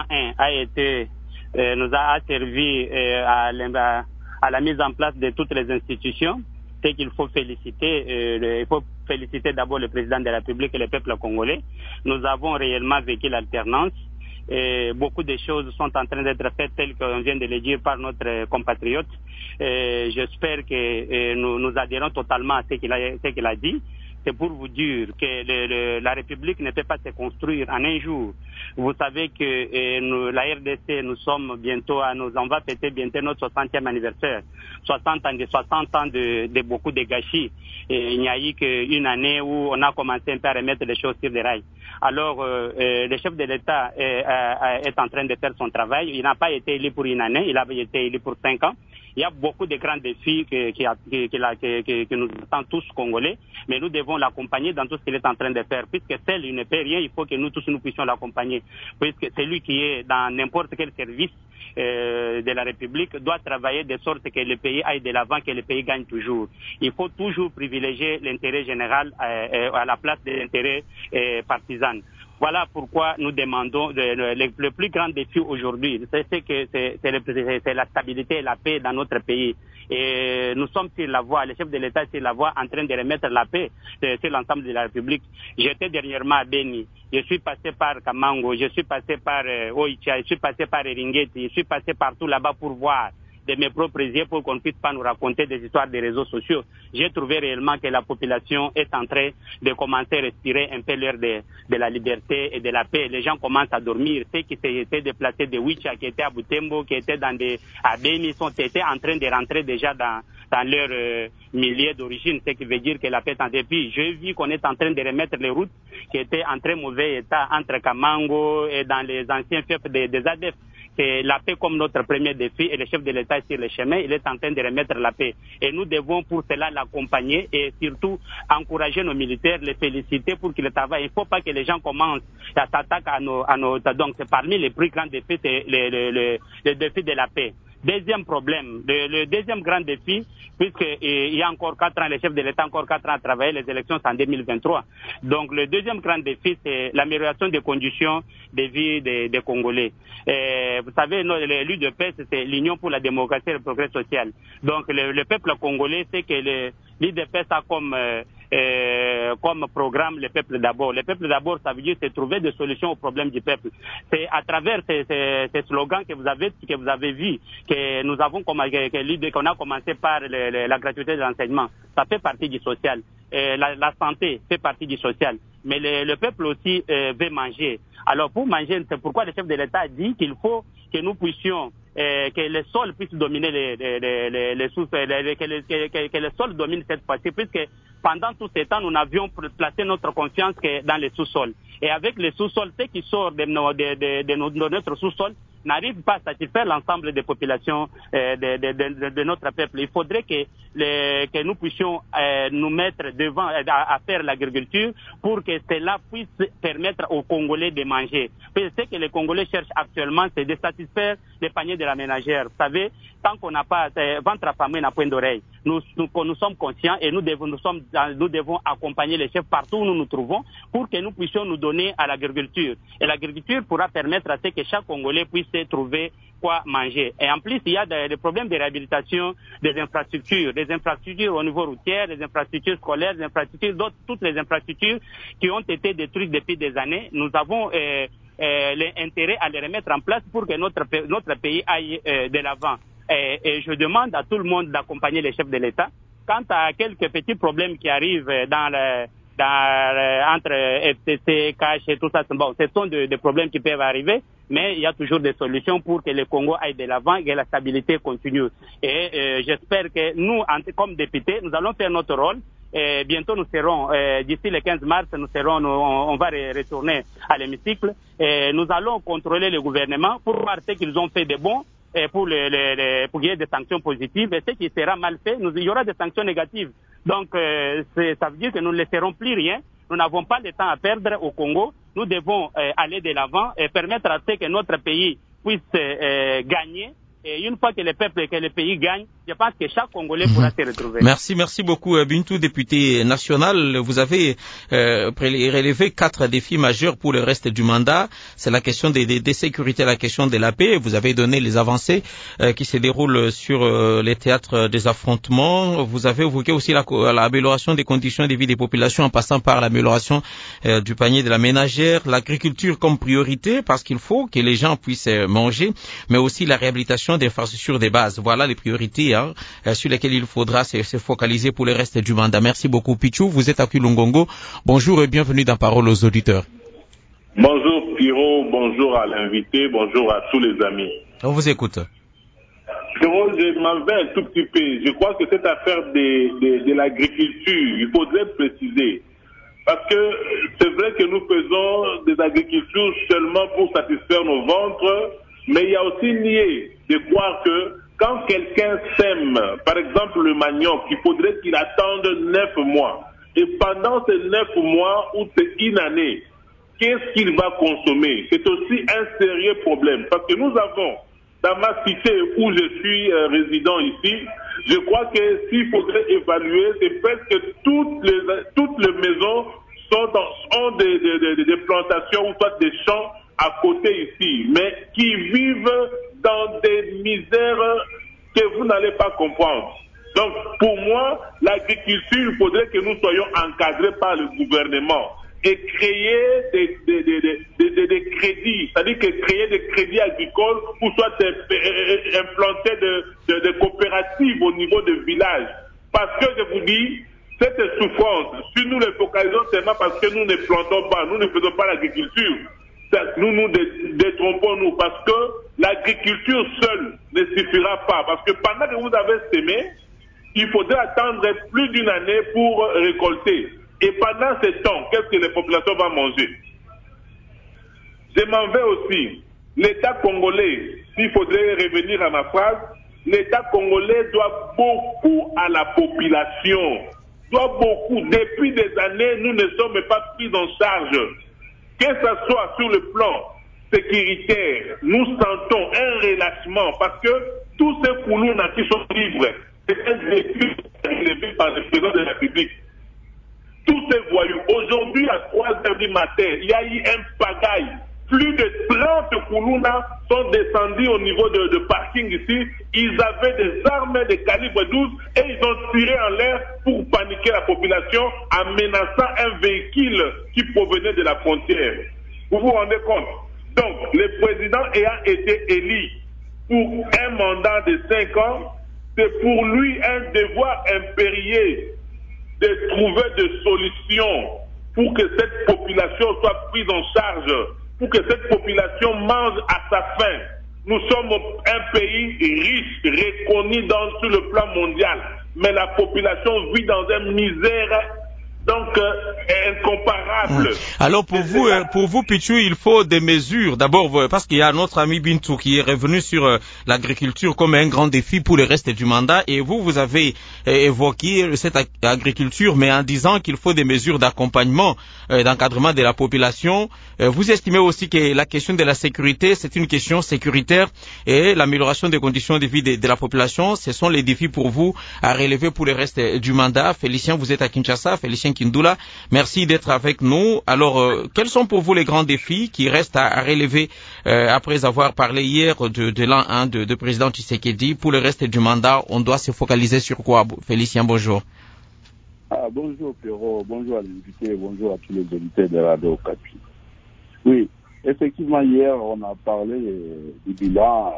1 nous a servi à la mise en place de toutes les institutions. C'est qu'il faut féliciter. Il faut féliciter d'abord le président de la République et le peuple congolais. Nous avons réellement vécu l'alternance. Beaucoup de choses sont en train d'être faites telles qu'on vient de le dire par notre compatriote. J'espère que nous adhérons totalement à ce qu'il a dit. C'est pour vous dire que la République ne peut pas se construire en un jour. Vous savez que la RDC, on va fêter bientôt notre 60e anniversaire. 60 ans de beaucoup de gâchis. Et il n'y a eu qu'une année où on a commencé un peu à remettre les choses sur les rails. Alors, le chef de l'État est en train de faire son travail. Il n'a pas été élu pour une année, il a été élu pour 5 ans. Il y a beaucoup de grands défis que nous attendons tous Congolais, mais nous devons l'accompagner dans tout ce qu'il est en train de faire. Puisque seul, il ne peut rien, il faut que nous tous nous puissions l'accompagner. Puisque c'est lui qui est dans n'importe quel service de la République doit travailler de sorte que le pays aille de l'avant, que le pays gagne toujours. Il faut toujours privilégier l'intérêt général à la place de l'intérêt partisan. Voilà pourquoi nous demandons le plus grand défi aujourd'hui, c'est la stabilité et la paix dans notre pays. Et nous sommes sur la voie, le chef de l'État est sur la voie en train de remettre la paix sur l'ensemble de la République. J'étais dernièrement à Beni, je suis passé par Kamango, je suis passé par Oicha, je suis passé par Eringeti, je suis passé partout là-bas pour voir de mes propres yeux pour qu'on ne puisse pas nous raconter des histoires des réseaux sociaux. J'ai trouvé réellement que la population est en train de commencer à respirer un peu l'air de la liberté et de la paix. Les gens commencent à dormir. Ceux qui s'étaient déplacés de Wicha, qui étaient à Butembo, qui étaient à Beni, étaient en train de rentrer déjà dans leur milieu d'origine, ce qui veut dire que la paix est en dépit. J'ai vu qu'on est en train de remettre les routes qui étaient en très mauvais état entre Kamango et dans les anciens fiefs des ADF. C'est la paix comme notre premier défi et le chef de l'État est sur le chemin, il est en train de remettre la paix. Et nous devons pour cela l'accompagner et surtout encourager nos militaires, les féliciter pour qu'ils travaillent. Il ne faut pas que les gens commencent à s'attaquer à nos... Donc c'est parmi les plus grands défis, c'est le défi de la paix. Deuxième problème, le deuxième grand défi, puisqu'il y a encore 4 ans, le chef de l'État a encore 4 ans à travailler, les élections c'est en 2023. Donc le deuxième grand défi, c'est l'amélioration des conditions de vie des Congolais. Vous savez, l'UDPS, c'est l'Union pour la démocratie et le progrès social. Donc le peuple congolais sait que l'UDPS a comme programme le peuple d'abord. Le peuple d'abord, ça veut dire c'est trouver des solutions aux problèmes du peuple. C'est à travers ces slogans que vous avez vu que nous avons qu'on a commencé par la gratuité de l'enseignement. Ça fait partie du social. La santé fait partie du social. Mais le peuple aussi veut manger. Alors pour manger, c'est pourquoi le chef de l'État a dit qu'il faut que nous puissions que le sol puisse dominer les sous-sols, que le sol domine cette fois-ci, puisque pendant tout ce temps, nous n'avions placé notre confiance que dans les sous-sols. Et avec les sous-sols, ce qui sort de notre sous-sol n'arrive pas à satisfaire l'ensemble des populations de notre peuple. Il faudrait que nous puissions nous mettre devant à faire l'agriculture pour que cela puisse permettre aux Congolais de manger. Parce que ce que les Congolais cherchent actuellement, c'est de satisfaire les paniers de la ménagère. Vous savez, tant qu'on n'a pas ventre affamé, n'a point d'oreille. Nous sommes conscients et nous devons accompagner les chefs partout où nous nous trouvons pour que nous puissions nous donner à l'agriculture. Et l'agriculture pourra permettre à ce que chaque Congolais puisse trouver quoi manger. Et en plus, il y a des problèmes de réhabilitation des infrastructures au niveau routier, des infrastructures scolaires, des infrastructures d'autres, toutes les infrastructures qui ont été détruites depuis des années. Nous avons l'intérêt à les remettre en place pour que notre pays aille de l'avant. Et je demande à tout le monde d'accompagner les chefs de l'État. Quant à quelques petits problèmes qui arrivent entre FCC, Cash et tout ça, bon, ce sont des problèmes qui peuvent arriver, mais il y a toujours des solutions pour que le Congo aille de l'avant et que la stabilité continue. Et j'espère que nous, comme députés, nous allons faire notre rôle bientôt nous serons, d'ici le 15 mars, on va retourner à l'hémicycle. Nous allons contrôler le gouvernement pour voir ce qu'ils ont fait de bon pour qu'il y ait des sanctions positives. Et ce qui sera mal fait, il y aura des sanctions négatives. Donc, ça veut dire que nous ne laisserons plus rien. Nous n'avons pas de temps à perdre au Congo. Nous devons aller de l'avant et permettre à ce que notre pays puisse gagner. Et une fois que le pays gagne, je pense que chaque Congolais pourra se retrouver. Merci beaucoup, Bintou, député national. Vous avez relevé 4 défis majeurs pour le reste du mandat. C'est la question des sécurités, la question de la paix. Vous avez donné les avancées qui se déroulent sur les théâtres des affrontements. Vous avez évoqué aussi l'amélioration des conditions de vie des populations en passant par l'amélioration du panier de la ménagère, l'agriculture comme priorité parce qu'il faut que les gens puissent manger, mais aussi la réhabilitation des infrastructures de base. Voilà les priorités sur lesquelles il faudra se focaliser pour le reste du mandat. Merci beaucoup, Pichou. Vous êtes à Kulungongo. Bonjour et bienvenue dans Parole aux auditeurs. Bonjour Pierrot, bonjour à l'invité, bonjour à tous les amis. On vous écoute. Pierrot, je m'en vais un tout petit peu. Je crois que cette affaire de l'agriculture, il faudrait préciser. Parce que c'est vrai que nous faisons des agricultures seulement pour satisfaire nos ventres, mais il y a aussi lié de croire que quand quelqu'un sème, par exemple le manioc, il faudrait qu'il attende 9 mois. Et pendant ces 9 mois ou c'est une année, qu'est-ce qu'il va consommer? C'est aussi un sérieux problème. Parce que nous avons, dans ma cité où je suis résident ici, je crois que s'il faudrait évaluer, c'est presque toutes les maisons ont des plantations ou soit des champs à côté ici, mais qui vivent dans des misères que vous n'allez pas comprendre. Donc, pour moi, l'agriculture, il faudrait que nous soyons encadrés par le gouvernement et créer des crédits, c'est-à-dire que créer des crédits agricoles ou soit implanter des coopératives au niveau des villages. Parce que je vous dis, cette souffrance, si nous les focalisons seulement parce que nous ne plantons pas, nous ne faisons pas l'agriculture, nous nous détrompons-nous parce que l'agriculture seule ne suffira pas. Parce que pendant que vous avez semé, il faudrait attendre plus d'une année pour récolter. Et pendant ce temps, qu'est-ce que les populations vont manger? Je m'en vais aussi. L'État congolais, s'il faudrait revenir à ma phrase, l'État congolais doit beaucoup à la population. Doit beaucoup. Depuis des années, nous ne sommes pas pris en charge. Que ce soit sur le plan sécuritaire, nous sentons un relâchement parce que tous ces Koulouna qui sont libres, c'est un vécu élevé par le président de la République. Tous ces voyous, aujourd'hui à 3h du matin, il y a eu un pagaille. Plus de 30 Koulouna sont descendus au niveau de parking ici. Ils avaient des armes de calibre 12 et ils ont tiré en l'air pour paniquer la population en menaçant un véhicule qui provenait de la frontière. Vous vous rendez compte? Donc, le président ayant été élu pour un mandat de 5 ans, c'est pour lui un devoir impérieux de trouver des solutions pour que cette population soit prise en charge, pour que cette population mange à sa faim. Nous sommes un pays riche, reconnu sur le plan mondial, mais la population vit dans une misère donc incomparable. Alors pour vous, Pichou, il faut des mesures. D'abord, parce qu'il y a notre ami Bintou qui est revenu sur l'agriculture comme un grand défi pour le reste du mandat, et vous avez évoqué cette agriculture, mais en disant qu'il faut des mesures d'accompagnement, d'encadrement de la population. Vous estimez aussi que la question de la sécurité, c'est une question sécuritaire, et l'amélioration des conditions de vie de la population, ce sont les défis pour vous à relever pour le reste du mandat. Félicien, vous êtes à Kinshasa. Félicien Kindula, merci d'être avec nous. Alors, quels sont pour vous les grands défis qui restent à relever après avoir parlé hier de l'an 1 de président Tshisekedi? Pour le reste du mandat, on doit se focaliser sur quoi? Félicien, bonjour. Bonjour Pierrot, bonjour à l'invité, bonjour à tous les auditeurs de Radio Okapi. Oui, effectivement, hier, on a parlé du bilan,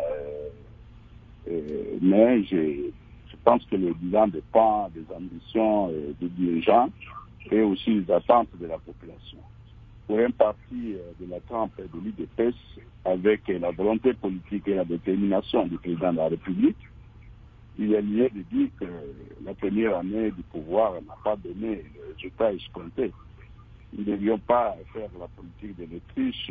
mais je pense que le bilan dépend des ambitions des dirigeants et aussi des attentes de la population. Pour un parti de la trempe de l'UDPS, avec la volonté politique et la détermination du président de la République, il y a lieu de dire que la première année du pouvoir n'a pas donné le résultat escompté. Nous ne devions pas faire la politique de l'Autriche.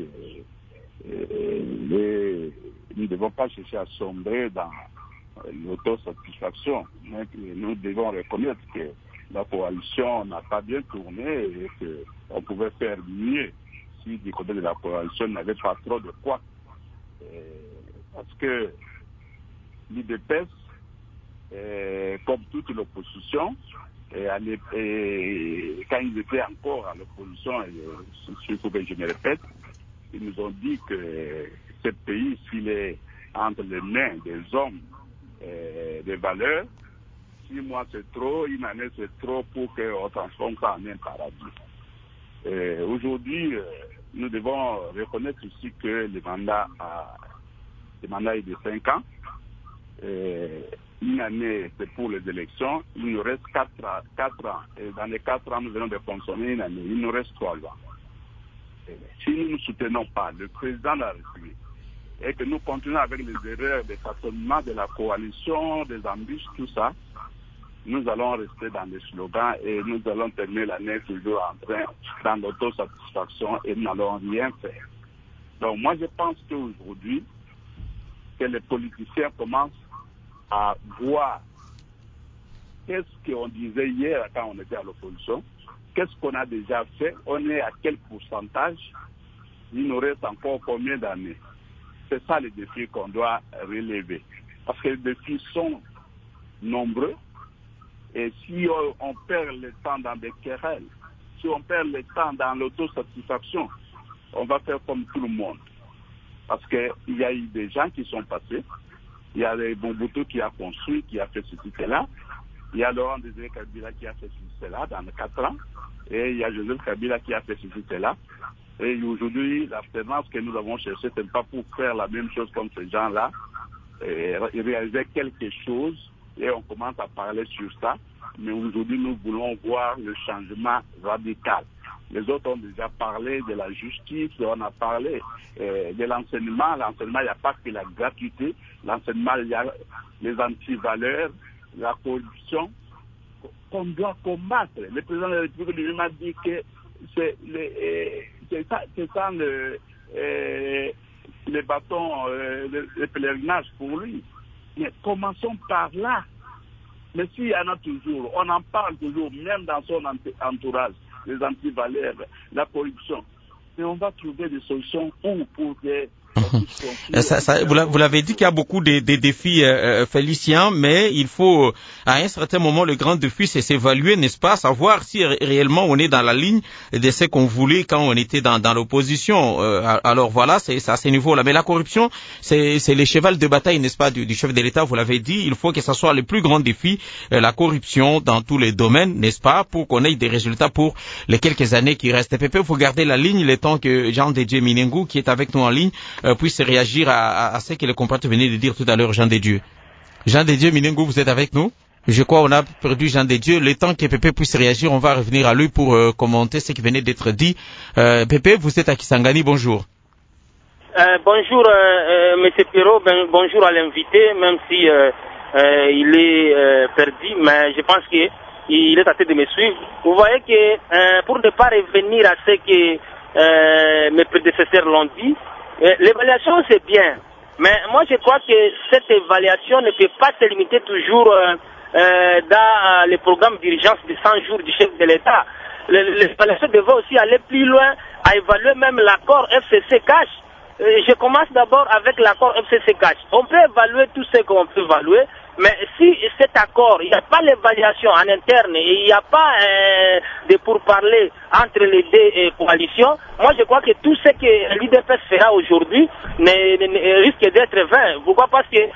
Nous ne devons pas chercher à sombrer dans l'autosatisfaction. Nous devons reconnaître que la coalition n'a pas bien tourné et qu'on pouvait faire mieux si du côté de la coalition il n'y avait pas trop de quoi. Parce que l'UDPS, comme toute l'opposition, et quand ils étaient encore à l'opposition, c'est sûr que je me répète, ils nous ont dit que ce pays, s'il est entre les mains des hommes des valeurs, 6 mois c'est trop, une année c'est trop pour qu'on transforme ça en un paradis. Aujourd'hui, nous devons reconnaître aussi que le mandat est de 5 ans. Une année c'est pour les élections, il nous reste 4 ans. Et dans les 4 ans, nous venons de consommer une année, il nous reste 3 ans. Si nous ne soutenons pas le président de la République et que nous continuons avec les erreurs de façonnement de la coalition, des embûches, tout ça, nous allons rester dans les slogans et nous allons terminer l'année toujours en train dans l'autosatisfaction et nous n'allons rien faire. Donc moi je pense qu'aujourd'hui, que les politiciens commencent à voir qu'est-ce qu'on disait hier quand on était à l'opposition, qu'est-ce qu'on a déjà fait, on est à quel pourcentage, il nous reste encore combien d'années. C'est ça les défis qu'on doit relever. Parce que les défis sont nombreux et si on perd le temps dans des querelles, si on perd le temps dans l'autosatisfaction, on va faire comme tout le monde. Parce qu'il y a eu des gens qui sont passés, il y a Mobutu qui a construit, qui a fait ceci, cela, il y a Laurent Désiré Kabila qui a fait ceci, cela dans les 4 ans, et il y a Joseph Kabila qui a fait ceci, cela. Et aujourd'hui, l'alternance que nous avons cherchée, ce n'est pas pour faire la même chose comme ces gens-là, et réaliser quelque chose, et on commence à parler sur ça, mais aujourd'hui, nous voulons voir le changement radical. Les autres ont déjà parlé de la justice, on a parlé de l'enseignement. L'enseignement, il n'y a pas que la gratuité. L'enseignement, il y a les antivaleurs, la corruption qu'on doit combattre. Le président de la République lui-même a dit que c'est ça les bâtons, le pèlerinage pour lui. Mais commençons par là. Mais s'il y en a toujours, on en parle toujours, même dans son entourage, les antivaleurs, la corruption. Mais on va trouver des solutions pour que... Vous l'avez dit qu'il y a beaucoup de défis, Félicien, mais il faut, à un certain moment, le grand défi, c'est s'évaluer, n'est-ce pas, savoir si réellement on est dans la ligne de ce qu'on voulait quand on était dans l'opposition. Alors voilà, c'est à ce niveau-là. Mais la corruption, c'est le cheval de bataille, n'est-ce pas, du chef de l'État, vous l'avez dit. Il faut que ce soit le plus grand défi, la corruption dans tous les domaines, n'est-ce pas, pour qu'on ait des résultats pour les quelques années qui restent. Pépé, vous gardez la ligne, le temps que Jean Dédieu Minengu, qui est avec nous en ligne, puisse réagir à ce que le compatriote venait de dire tout à l'heure, Jean Dédieu. Jean Dédieu Minengu, vous êtes avec nous? Je crois qu'on a perdu Jean Dédieu. Le temps que Pépé puisse réagir, on va revenir à lui pour commenter ce qui venait d'être dit. Pépé, vous êtes à Kisangani, bonjour. Bonjour, Monsieur Perrault, bonjour à l'invité, même si il est perdu, mais je pense qu'il est à tête de me suivre. Vous voyez que pour ne pas revenir à ce que mes prédécesseurs l'ont dit, l'évaluation c'est bien, mais moi je crois que cette évaluation ne peut pas se limiter toujours dans les programmes d'urgence de 100 jours du chef de l'État. L'évaluation devait aussi aller plus loin, à évaluer même l'accord FCC-CACH. Je commence d'abord avec l'accord FCC-CACH. On peut évaluer tout ce qu'on peut évaluer, mais si cet accord, il n'y a pas l'évaluation en interne et il n'y a pas de pourparlers entre les deux coalitions, moi je crois que tout ce que l'UDPS fera aujourd'hui risque d'être vain. Pourquoi? Parce que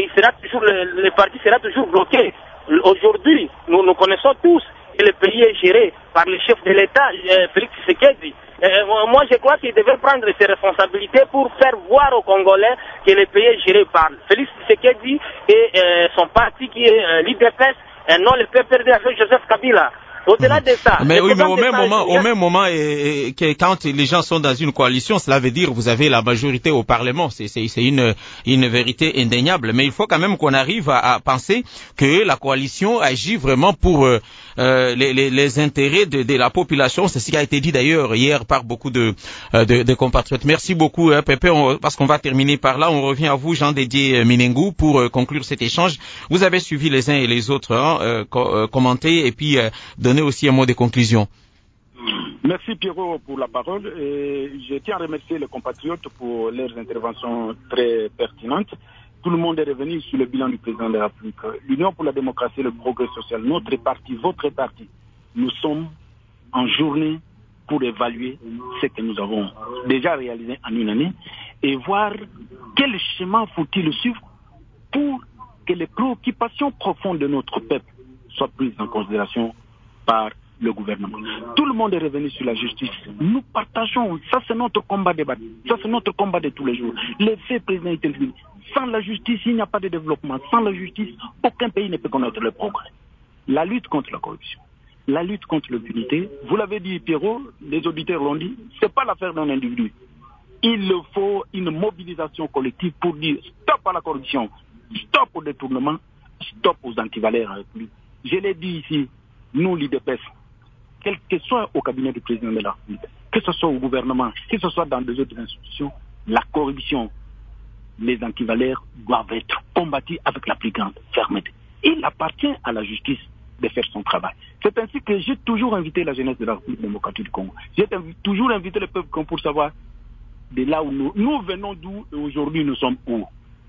le parti sera toujours bloqué. Aujourd'hui, nous connaissons tous que le pays est géré par le chef de l'État, Félix Tshisekedi. Moi, je crois qu'il devait prendre ses responsabilités pour faire voir aux Congolais que le pays est géré par Félix Tshisekedi et son parti qui est l'UDPS, et non le PPRD avec Joseph Kabila. Au-delà de ça. Mais oui, mais au même moment, quand les gens sont dans une coalition, cela veut dire vous avez la majorité au Parlement. C'est une vérité indéniable. Mais il faut quand même qu'on arrive à penser que la coalition agit vraiment pour les intérêts de la population. C'est ce qui a été dit d'ailleurs hier par beaucoup de compatriotes. Merci beaucoup, Pépé, parce qu'on va terminer par là. On revient à vous, Jean-Dédié Minengou, pour conclure cet échange. Vous avez suivi les uns et les autres, commenter et puis donner aussi un mot de conclusion. Merci Pierrot pour la parole. Et je tiens à remercier les compatriotes pour leurs interventions très pertinentes. Tout le monde est revenu sur le bilan du président de la République. L'Union pour la démocratie et le progrès social, notre parti, votre parti, nous sommes en journée pour évaluer ce que nous avons déjà réalisé en une année et voir quel chemin faut-il suivre pour que les préoccupations profondes de notre peuple soient prises en considération par le gouvernement. Tout le monde est revenu sur la justice. Nous partageons, ça c'est notre combat de bataille, ça c'est notre combat de tous les jours. Les faits, président Itelvini, sans la justice, il n'y a pas de développement. Sans la justice, aucun pays ne peut connaître le progrès. La lutte contre la corruption, la lutte contre l'impunité, vous l'avez dit Pierrot, les auditeurs l'ont dit, c'est pas l'affaire d'un individu. Il faut une mobilisation collective pour dire stop à la corruption, stop au détournement, stop aux antivaleurs. Je l'ai dit ici, nous l'IDPS, quel que soit au cabinet du président de la République, que ce soit au gouvernement, que ce soit dans des autres institutions, la corruption, les antivaleurs doivent être combattus avec la plus grande fermeté. Il appartient à la justice de faire son travail. C'est ainsi que j'ai toujours invité la jeunesse de la République démocratique du Congo. J'ai toujours invité le peuple pour savoir de là où nous venons d'où et aujourd'hui nous sommes où.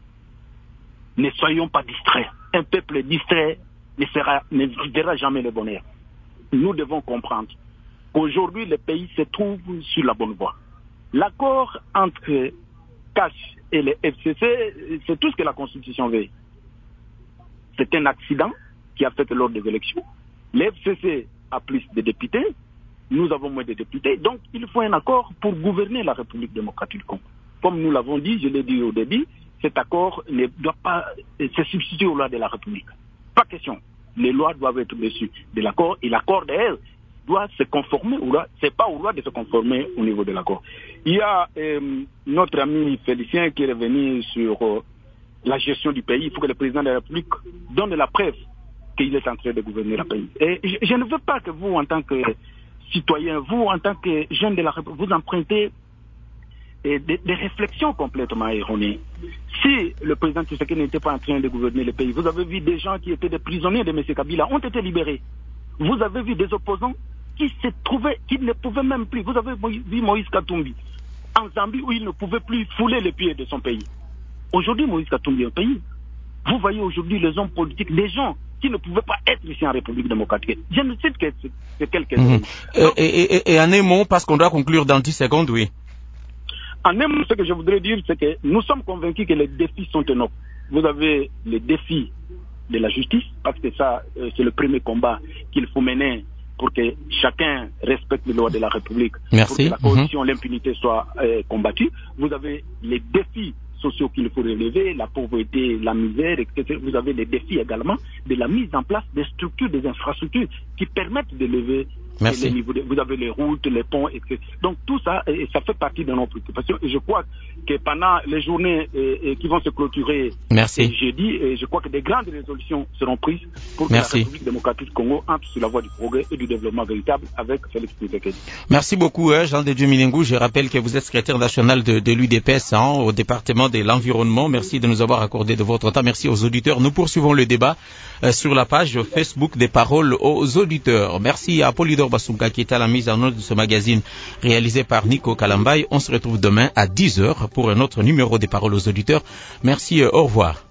Ne soyons pas distraits. Un peuple distrait ne verra jamais le bonheur. Nous devons comprendre qu'aujourd'hui le pays se trouve sur la bonne voie. L'accord entre CACH et les FCC, c'est tout ce que la Constitution veut. C'est un accident qui a fait lors des élections. Les FCC a plus de députés, nous avons moins de députés, donc il faut un accord pour gouverner la République démocratique du Congo. Comme nous l'avons dit, je l'ai dit au début, cet accord ne doit pas se substituer aux lois de la République. Pas question. Les lois doivent être dessus de l'accord et l'accord d'ailleurs doit se conformer aux lois. C'est pas aux lois de se conformer au niveau de l'accord. Il y a notre ami Félicien qui est revenu sur la gestion du pays. Il faut que le président de la République donne la preuve qu'il est en train de gouverner le pays. Et je ne veux pas que vous, en tant que citoyen, vous, en tant que jeune de la République, vous empruntez des réflexions complètement erronées. Si le président Tshisekedi n'était pas en train de gouverner le pays, vous avez vu des gens qui étaient des prisonniers de M. Kabila ont été libérés. Vous avez vu des opposants qui ne pouvaient même plus. Vous avez vu Moïse Katumbi en Zambie où il ne pouvait plus fouler les pieds de son pays. Aujourd'hui, Moïse Katumbi est un pays. Vous voyez aujourd'hui les hommes politiques, des gens qui ne pouvaient pas être ici en République démocratique. Je ne cite que quelques-uns. Et en un mot, parce qu'on doit conclure dans 10 secondes, oui. En un mot, ce que je voudrais dire, c'est que nous sommes convaincus que les défis sont énormes. Vous avez les défis de la justice, parce que ça, c'est le premier combat qu'il faut mener pour que chacun respecte les lois de la République. Merci. Pour que la corruption, l'impunité soient combattues. Vous avez les défis sociaux qu'il faut relever, la pauvreté, la misère, etc. Vous avez les défis également de la mise en place des structures, des infrastructures qui permettent de lever les niveaux. Vous avez les routes, les ponts, etc. Donc tout ça, ça fait partie de nos préoccupations. Et je crois que pendant les journées qui vont se clôturer jeudi, je crois que des grandes résolutions seront prises pour que la République démocratique du Congo entre sur la voie du progrès et du développement véritable avec Félix Tshisekedi. Merci beaucoup, Jean-Dédié Minengou. Je rappelle que vous êtes secrétaire national de l'UDPS au département de l'environnement. Merci de nous avoir accordé de votre temps. Merci aux auditeurs. Nous poursuivons le débat sur la page Facebook des paroles aux auditeurs. Merci à Polydor Basunga qui est à la mise en œuvre de ce magazine réalisé par Nico Kalambay. On se retrouve demain à 10h pour un autre numéro des paroles aux auditeurs. Merci, au revoir.